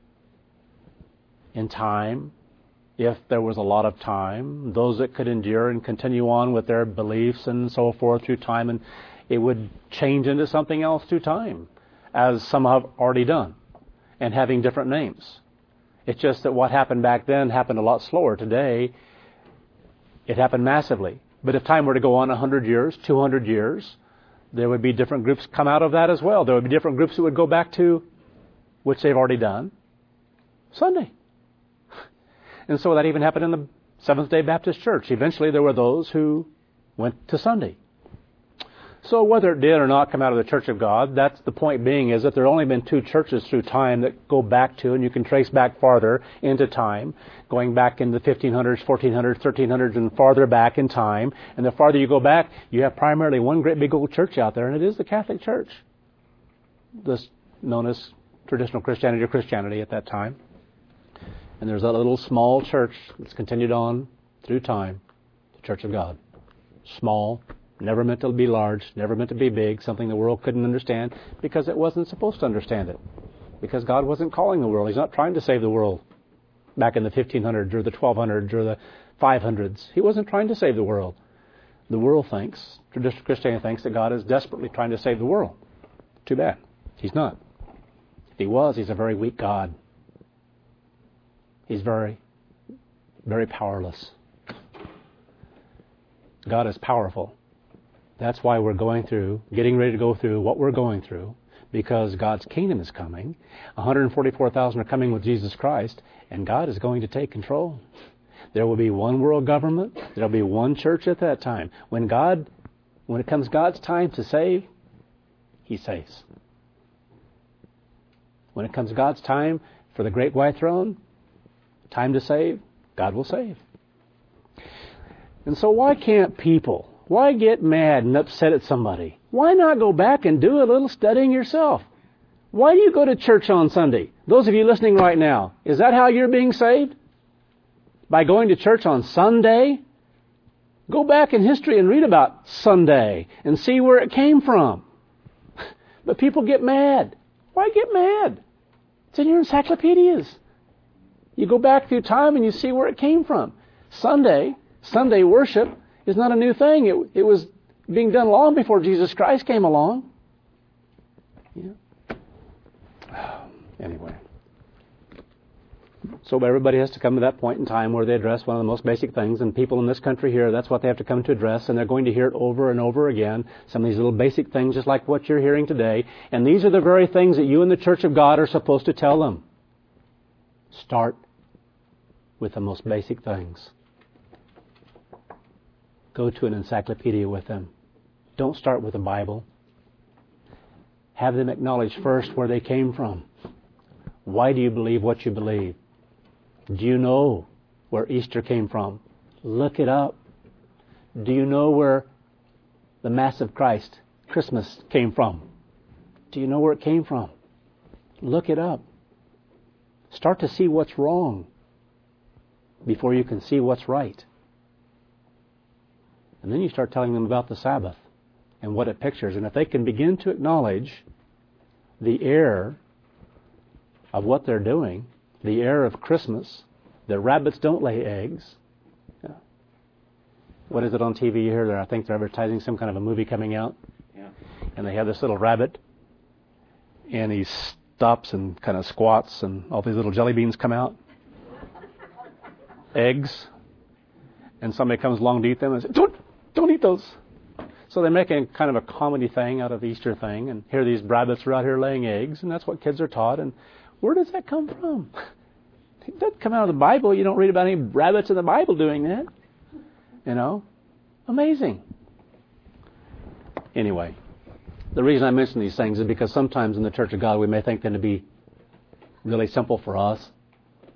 In time, if there was a lot of time, those that could endure and continue on with their beliefs and so forth through time, and it would change into something else through time, as some have already done, and having different names. It's just that what happened back then happened a lot slower. Today, it happened massively. But if time were to go on one hundred years, two hundred years, there would be different groups come out of that as well. There would be different groups that would go back to, which they've already done, Sunday. And so that even happened in the Seventh-day Baptist Church. Eventually there were those who went to Sunday. So whether it did or not come out of the Church of God, that's the point being is that there have only been two churches through time that go back to, and you can trace back farther into time, going back in the fifteen hundreds, fourteen hundreds, thirteen hundreds, and farther back in time. And the farther you go back, you have primarily one great big old church out there, and it is the Catholic Church. This known as traditional Christianity or Christianity at that time. And there's that little small church that's continued on through time, the Church of God. Small, never meant to be large, never meant to be big, something the world couldn't understand because it wasn't supposed to understand it. Because God wasn't calling the world. He's not trying to save the world back in the fifteen hundreds or the twelve hundreds or the five hundreds. He wasn't trying to save the world. The world thinks, traditional Christianity thinks that God is desperately trying to save the world. Too bad. He's not. If he was, he's a very weak God. He's very, very powerless. God is powerful. That's why we're going through, getting ready to go through what we're going through, because God's kingdom is coming. one hundred forty-four thousand are coming with Jesus Christ, and God is going to take control. There will be one world government. There will be one church at that time. When God, when it comes God's time to save, He saves. When it comes God's time for the great white throne, time to save, God will save. And so why can't people, why get mad and upset at somebody? Why not go back and do a little studying yourself? Why do you go to church on Sunday? Those of you listening right now, is that how you're being saved? By going to church on Sunday? Go back in history and read about Sunday and see where it came from. But people get mad. Why get mad? It's in your encyclopedias. You go back through time and you see where it came from. Sunday, Sunday worship is not a new thing. It, it was being done long before Jesus Christ came along. Yeah. Anyway. So everybody has to come to that point in time where they address one of the most basic things, and people in this country here, that's what they have to come to address, and they're going to hear it over and over again, some of these little basic things just like what you're hearing today, and these are the very things that you in the Church of God are supposed to tell them. Start with the most basic things. Go to an encyclopedia with them. Don't start with the Bible. Have them acknowledge first where they came from. Why do you believe what you believe? Do you know where Easter came from? Look it up. Do you know where the Mass of Christ, Christmas, came from? Do you know where it came from? Look it up. Start to see what's wrong before you can see what's right. And then you start telling them about the Sabbath and what it pictures. And if they can begin to acknowledge the error of what they're doing, the error of Christmas, that rabbits don't lay eggs. Yeah. What is it on T V you hear there? I think they're advertising some kind of a movie coming out. Yeah. And they have this little rabbit, and he stops and kind of squats, and all these little jelly beans come out. Eggs. And somebody comes along to eat them and says, don't, don't eat those. So they're making kind of a comedy thing out of Easter thing, and here these rabbits are out here laying eggs, and that's what kids are taught. And where does that come from? It doesn't come out of the Bible. You don't read about any rabbits in the Bible doing that. You know? Amazing. Anyway, the reason I mention these things is because sometimes in the Church of God we may think them to be really simple for us.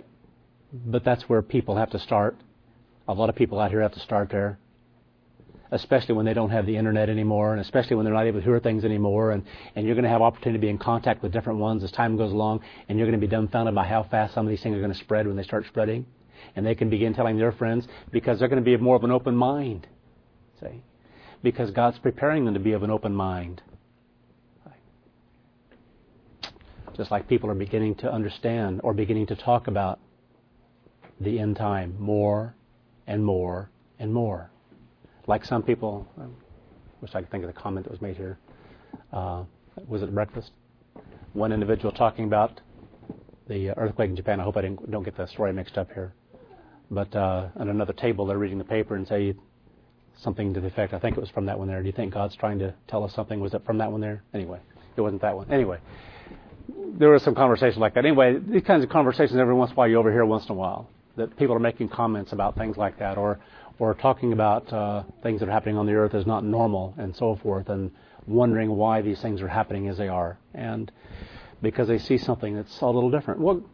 But that's where people have to start. A lot of people out here have to start there. especially when they don't have the internet anymore, and especially when they're not able to hear things anymore, and, and you're going to have opportunity to be in contact with different ones as time goes along, and you're going to be dumbfounded by how fast some of these things are going to spread when they start spreading. And they can begin telling their friends because they're going to be more of an open mind. See? Because God's preparing them to be of an open mind. Just like people are beginning to understand or beginning to talk about the end time more and more and more. Like some people, I wish I could think of the comment that was made here. Uh, was it breakfast? One individual talking about the earthquake in Japan. I hope I didn't, don't get the story mixed up here. But uh, at another table, they're reading the paper and say something to the effect, I think it was from that one there. Do you think God's trying to tell us something? Was it from that one there? Anyway, it wasn't that one. Anyway, there was some conversation like that. Anyway, these kinds of conversations every once in a while you overhear once in a while. That people are making comments about things like that, or or talking about uh, things that are happening on the earth as not normal and so forth, and wondering why these things are happening as they are. And because they see something that's a little different. Well,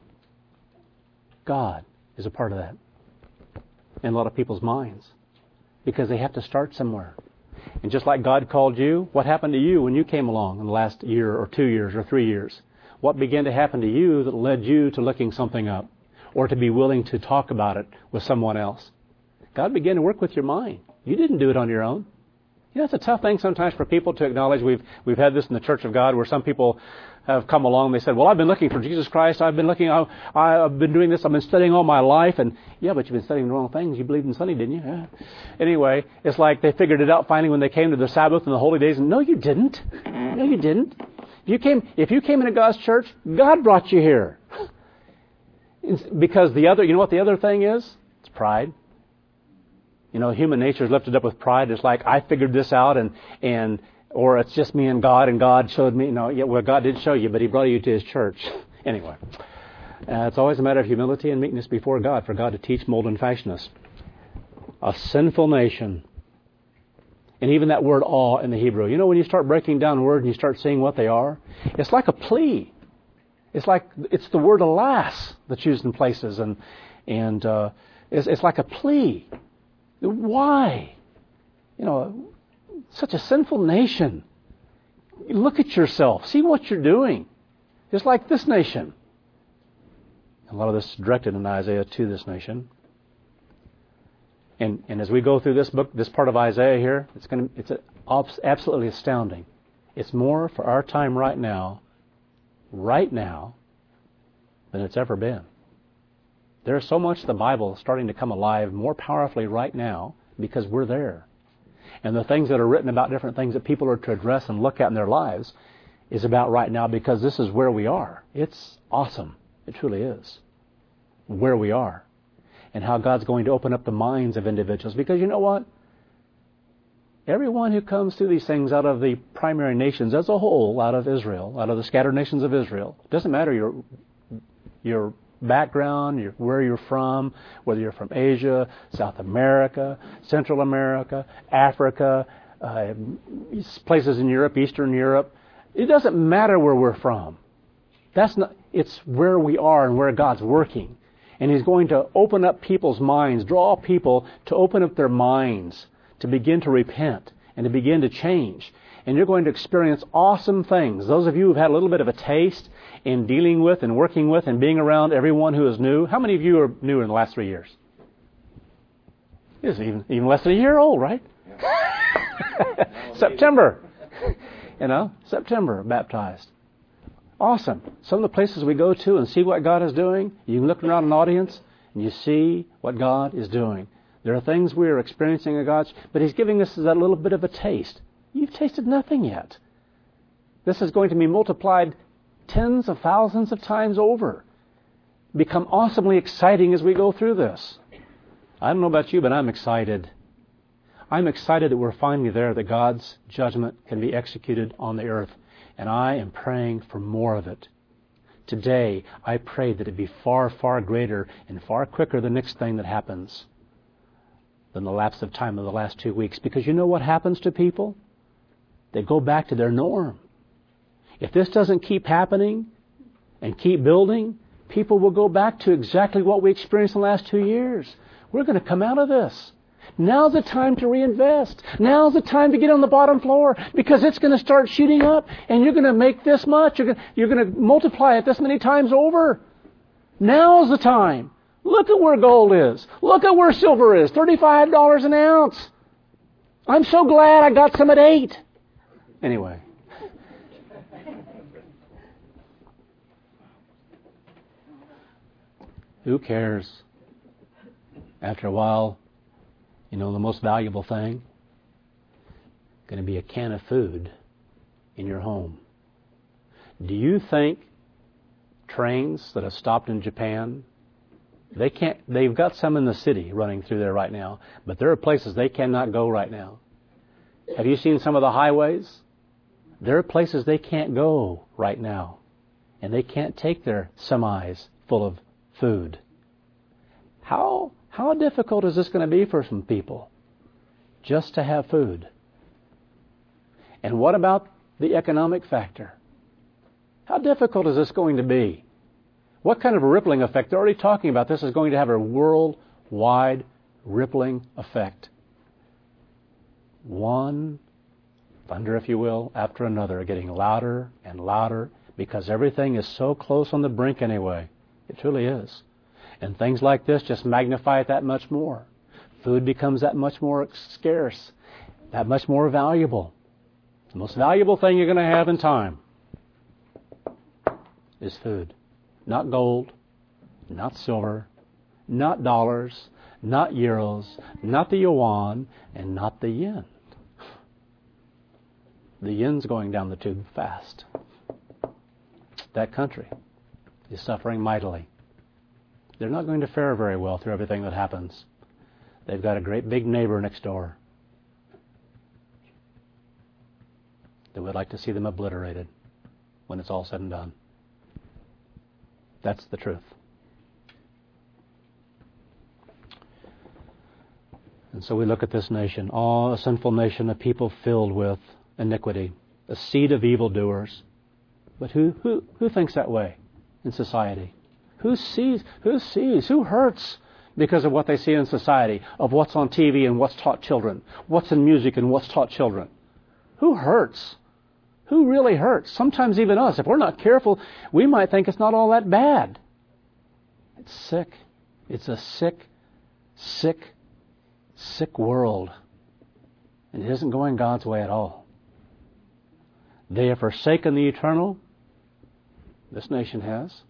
God is a part of that in a lot of people's minds, because they have to start somewhere. And just like God called you, what happened to you when you came along in the last year or two years or three years? What began to happen to you that led you to looking something up or to be willing to talk about it with someone else? God began to work with your mind. You didn't do it on your own. You know, it's a tough thing sometimes for people to acknowledge. We've we've had this in the Church of God where some people have come along and they said, well, I've been looking for Jesus Christ. I've been looking, I, I've been doing this. I've been studying all my life. And yeah, but you've been studying the wrong things. You believed in Sunday, didn't you? Yeah. Anyway, it's like they figured it out finally when they came to the Sabbath and the holy days. And no, you didn't. No, you didn't. If you came, if you came into God's church, God brought you here. Because the other, you know what the other thing is? It's pride. You know, human nature is lifted up with pride. It's like, I figured this out, and, and or it's just me and God, and God showed me. No, yeah, well, God did show you, but He brought you to His church. Anyway, uh, it's always a matter of humility and meekness before God, for God to teach, mold, and fashion us. A sinful nation. And even that word awe in the Hebrew. You know, when you start breaking down words and you start seeing what they are, it's like a plea. It's like, it's the word alas that's used in places, and and uh, it's, it's like a plea. Why? You know, such a sinful nation. Look at yourself. See what you're doing. Just like this nation. A lot of this is directed in Isaiah to this nation. And and as we go through this book, this part of Isaiah here, it's going to it's a, absolutely astounding. It's more for our time right now, right now, than it's ever been. There's so much the Bible starting to come alive more powerfully right now because we're there. And the things that are written about different things that people are to address and look at in their lives is about right now, because this is where we are. It's awesome. It truly is. Where we are. And how God's going to open up the minds of individuals. Because you know what? Everyone who comes through these things out of the primary nations as a whole, out of Israel, out of the scattered nations of Israel, it doesn't matter your your background, your, where you're from, whether you're from Asia, South America, Central America, Africa, uh, places in Europe, Eastern Europe. It doesn't matter where we're from. That's not. It's where we are and where God's working. And He's going to open up people's minds, draw people to open up their minds, to begin to repent and to begin to change. And you're going to experience awesome things. Those of you who've had a little bit of a taste in dealing with and working with and being around everyone who is new. How many of you are new in the last three years? It's even, even less than a year old, right? Yeah. September. You know, September, baptized. Awesome. Some of the places we go to and see what God is doing, you can look around an audience and you see what God is doing. There are things we are experiencing in God's, but He's giving us that little bit of a taste. You've tasted nothing yet. This is going to be multiplied tens of thousands of times over. Become awesomely exciting as we go through this. I don't know about you, but I'm excited. I'm excited that we're finally there, that God's judgment can be executed on the earth. And I am praying for more of it. Today, I pray that it be far, far greater and far quicker the next thing that happens than the lapse of time of the last two weeks. Because you know what happens to people? They go back to their norm. If this doesn't keep happening and keep building, people will go back to exactly what we experienced in the last two years. We're going to come out of this. Now's the time to reinvest. Now's the time to get on the bottom floor because it's going to start shooting up and you're going to make this much. You're going, you're going to multiply it this many times over. Now's the time. Look at where gold is. Look at where silver is. thirty-five dollars an ounce. I'm so glad I got some at eight. Anyway. Who cares? After a while, you know, the most valuable thing, going to be a can of food in your home. Do you think trains that have stopped in Japan, they can't, they've got some in the city running through there right now, but there are places they cannot go right now. Have you seen some of the highways? There are places they can't go right now, and they can't take their semis full of food. How how difficult is this going to be for some people just to have food? And what about the economic factor? How difficult is this going to be? What kind of a rippling effect? They're already talking about this is going to have a worldwide rippling effect. One thunder, if you will, after another, getting louder and louder because everything is so close on the brink anyway. It truly is. And things like this just magnify it that much more. Food becomes that much more scarce, that much more valuable. The most valuable thing you're going to have in time is food. Not gold, not silver, not dollars, not euros, not the yuan, and not the yen. The yen's going down the tube fast. That country is suffering mightily. They're not going to fare very well through everything that happens. They've got a great big neighbor next door that would like to see them obliterated when it's all said and done. That's the truth. And so we look at this nation, oh, a sinful nation, a people filled with iniquity, a seed of evildoers. But who, who, who thinks that way in society? Who sees, who sees, who hurts because of what they see in society, of what's on T V and what's taught children, what's in music and what's taught children? Who hurts? Who really hurts? Sometimes even us. If we're not careful, we might think it's not all that bad. It's sick. It's a sick, sick, sick world. And it isn't going God's way at all. They have forsaken the eternal. This nation has.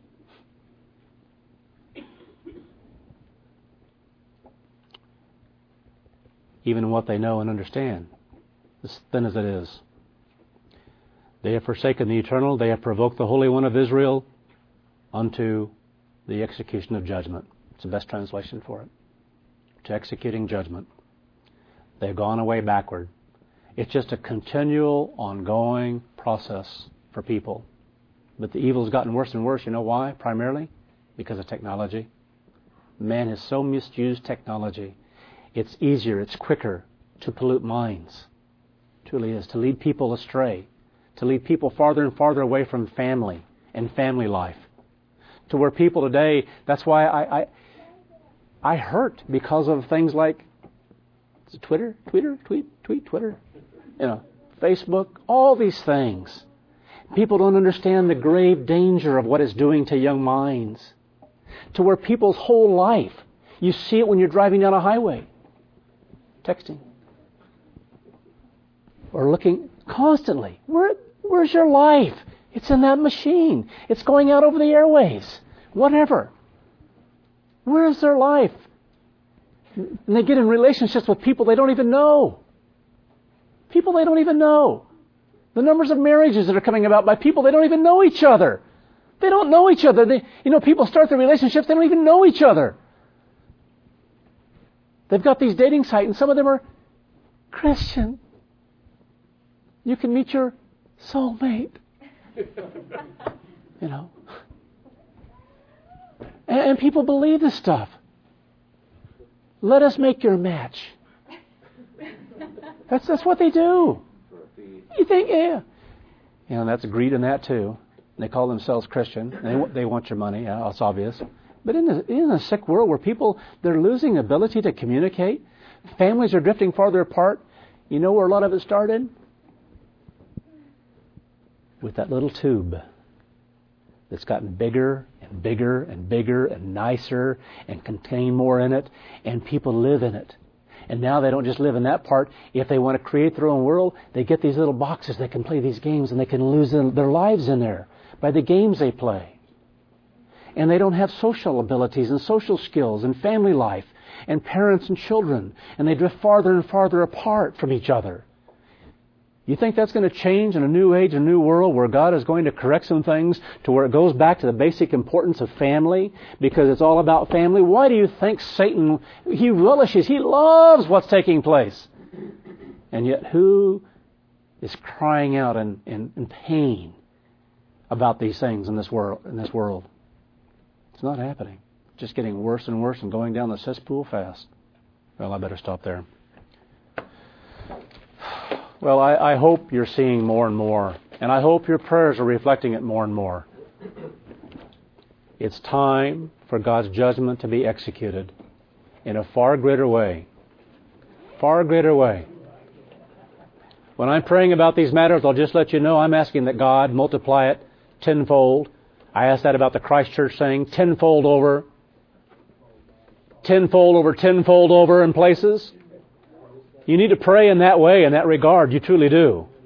Even in what they know and understand, as thin as it is. They have forsaken the eternal. They have provoked the Holy One of Israel unto the execution of judgment. It's the best translation for it. To executing judgment. They've gone away backward. It's just a continual, ongoing process for people. But the evil's gotten worse and worse. You know why? Primarily because of technology. Man has so misused technology. It's easier, it's quicker to pollute minds. It truly is. To lead people astray. To lead people farther and farther away from family and family life. To where people today, that's why I I, I hurt because of things like is it Twitter, Twitter, tweet, tweet, Twitter, you know, Facebook, all these things. People don't understand the grave danger of what it's doing to young minds. To where people's whole life, you see it when you're driving down a highway. Texting. Or looking constantly. Where, where's your life? It's in that machine. It's going out over the airways. Whatever. Where's their life? And they get in relationships with people they don't even know. People they don't even know. The numbers of marriages that are coming about by people they don't even know each other. They don't know each other. They, you know, people start their relationships, they don't even know each other. They've got these dating sites, and some of them are Christian. You can meet your soulmate. You know. And, and people believe this stuff. Let us make your match. That's that's what they do. You think, yeah. You know, that's greed in that too. They call themselves Christian. They they want your money. Yeah, it's obvious. But in a, in a sick world where people, they're losing ability to communicate, Families are drifting farther apart. You know where a lot of it started? With that little tube that's gotten bigger and bigger and bigger and nicer and contain more in it, and people live in it. And now they don't just live in that part. If they want to create their own world, they get these little boxes. They can play these games and they can lose their lives in there by the games they play. And they don't have social abilities and social skills and family life and parents and children. And they drift farther and farther apart from each other. You think that's going to change in a new age, a new world where God is going to correct some things to where it goes back to the basic importance of family because it's all about family? Why do you think Satan, he relishes, he loves what's taking place? And yet who is crying out in, in, in pain about these things in this world? In this world? It's not happening. It's just getting worse and worse and going down the cesspool fast. Well, I better stop there. Well, I, I hope you're seeing more and more, and I hope your prayers are reflecting it more and more. It's time for God's judgment to be executed in a far greater way. Far greater way. When I'm praying about these matters, I'll just let you know I'm asking that God multiply it tenfold. I asked that about the Christ Church saying tenfold over. Tenfold over, tenfold over in places. You need to pray in that way, in that regard. You truly do.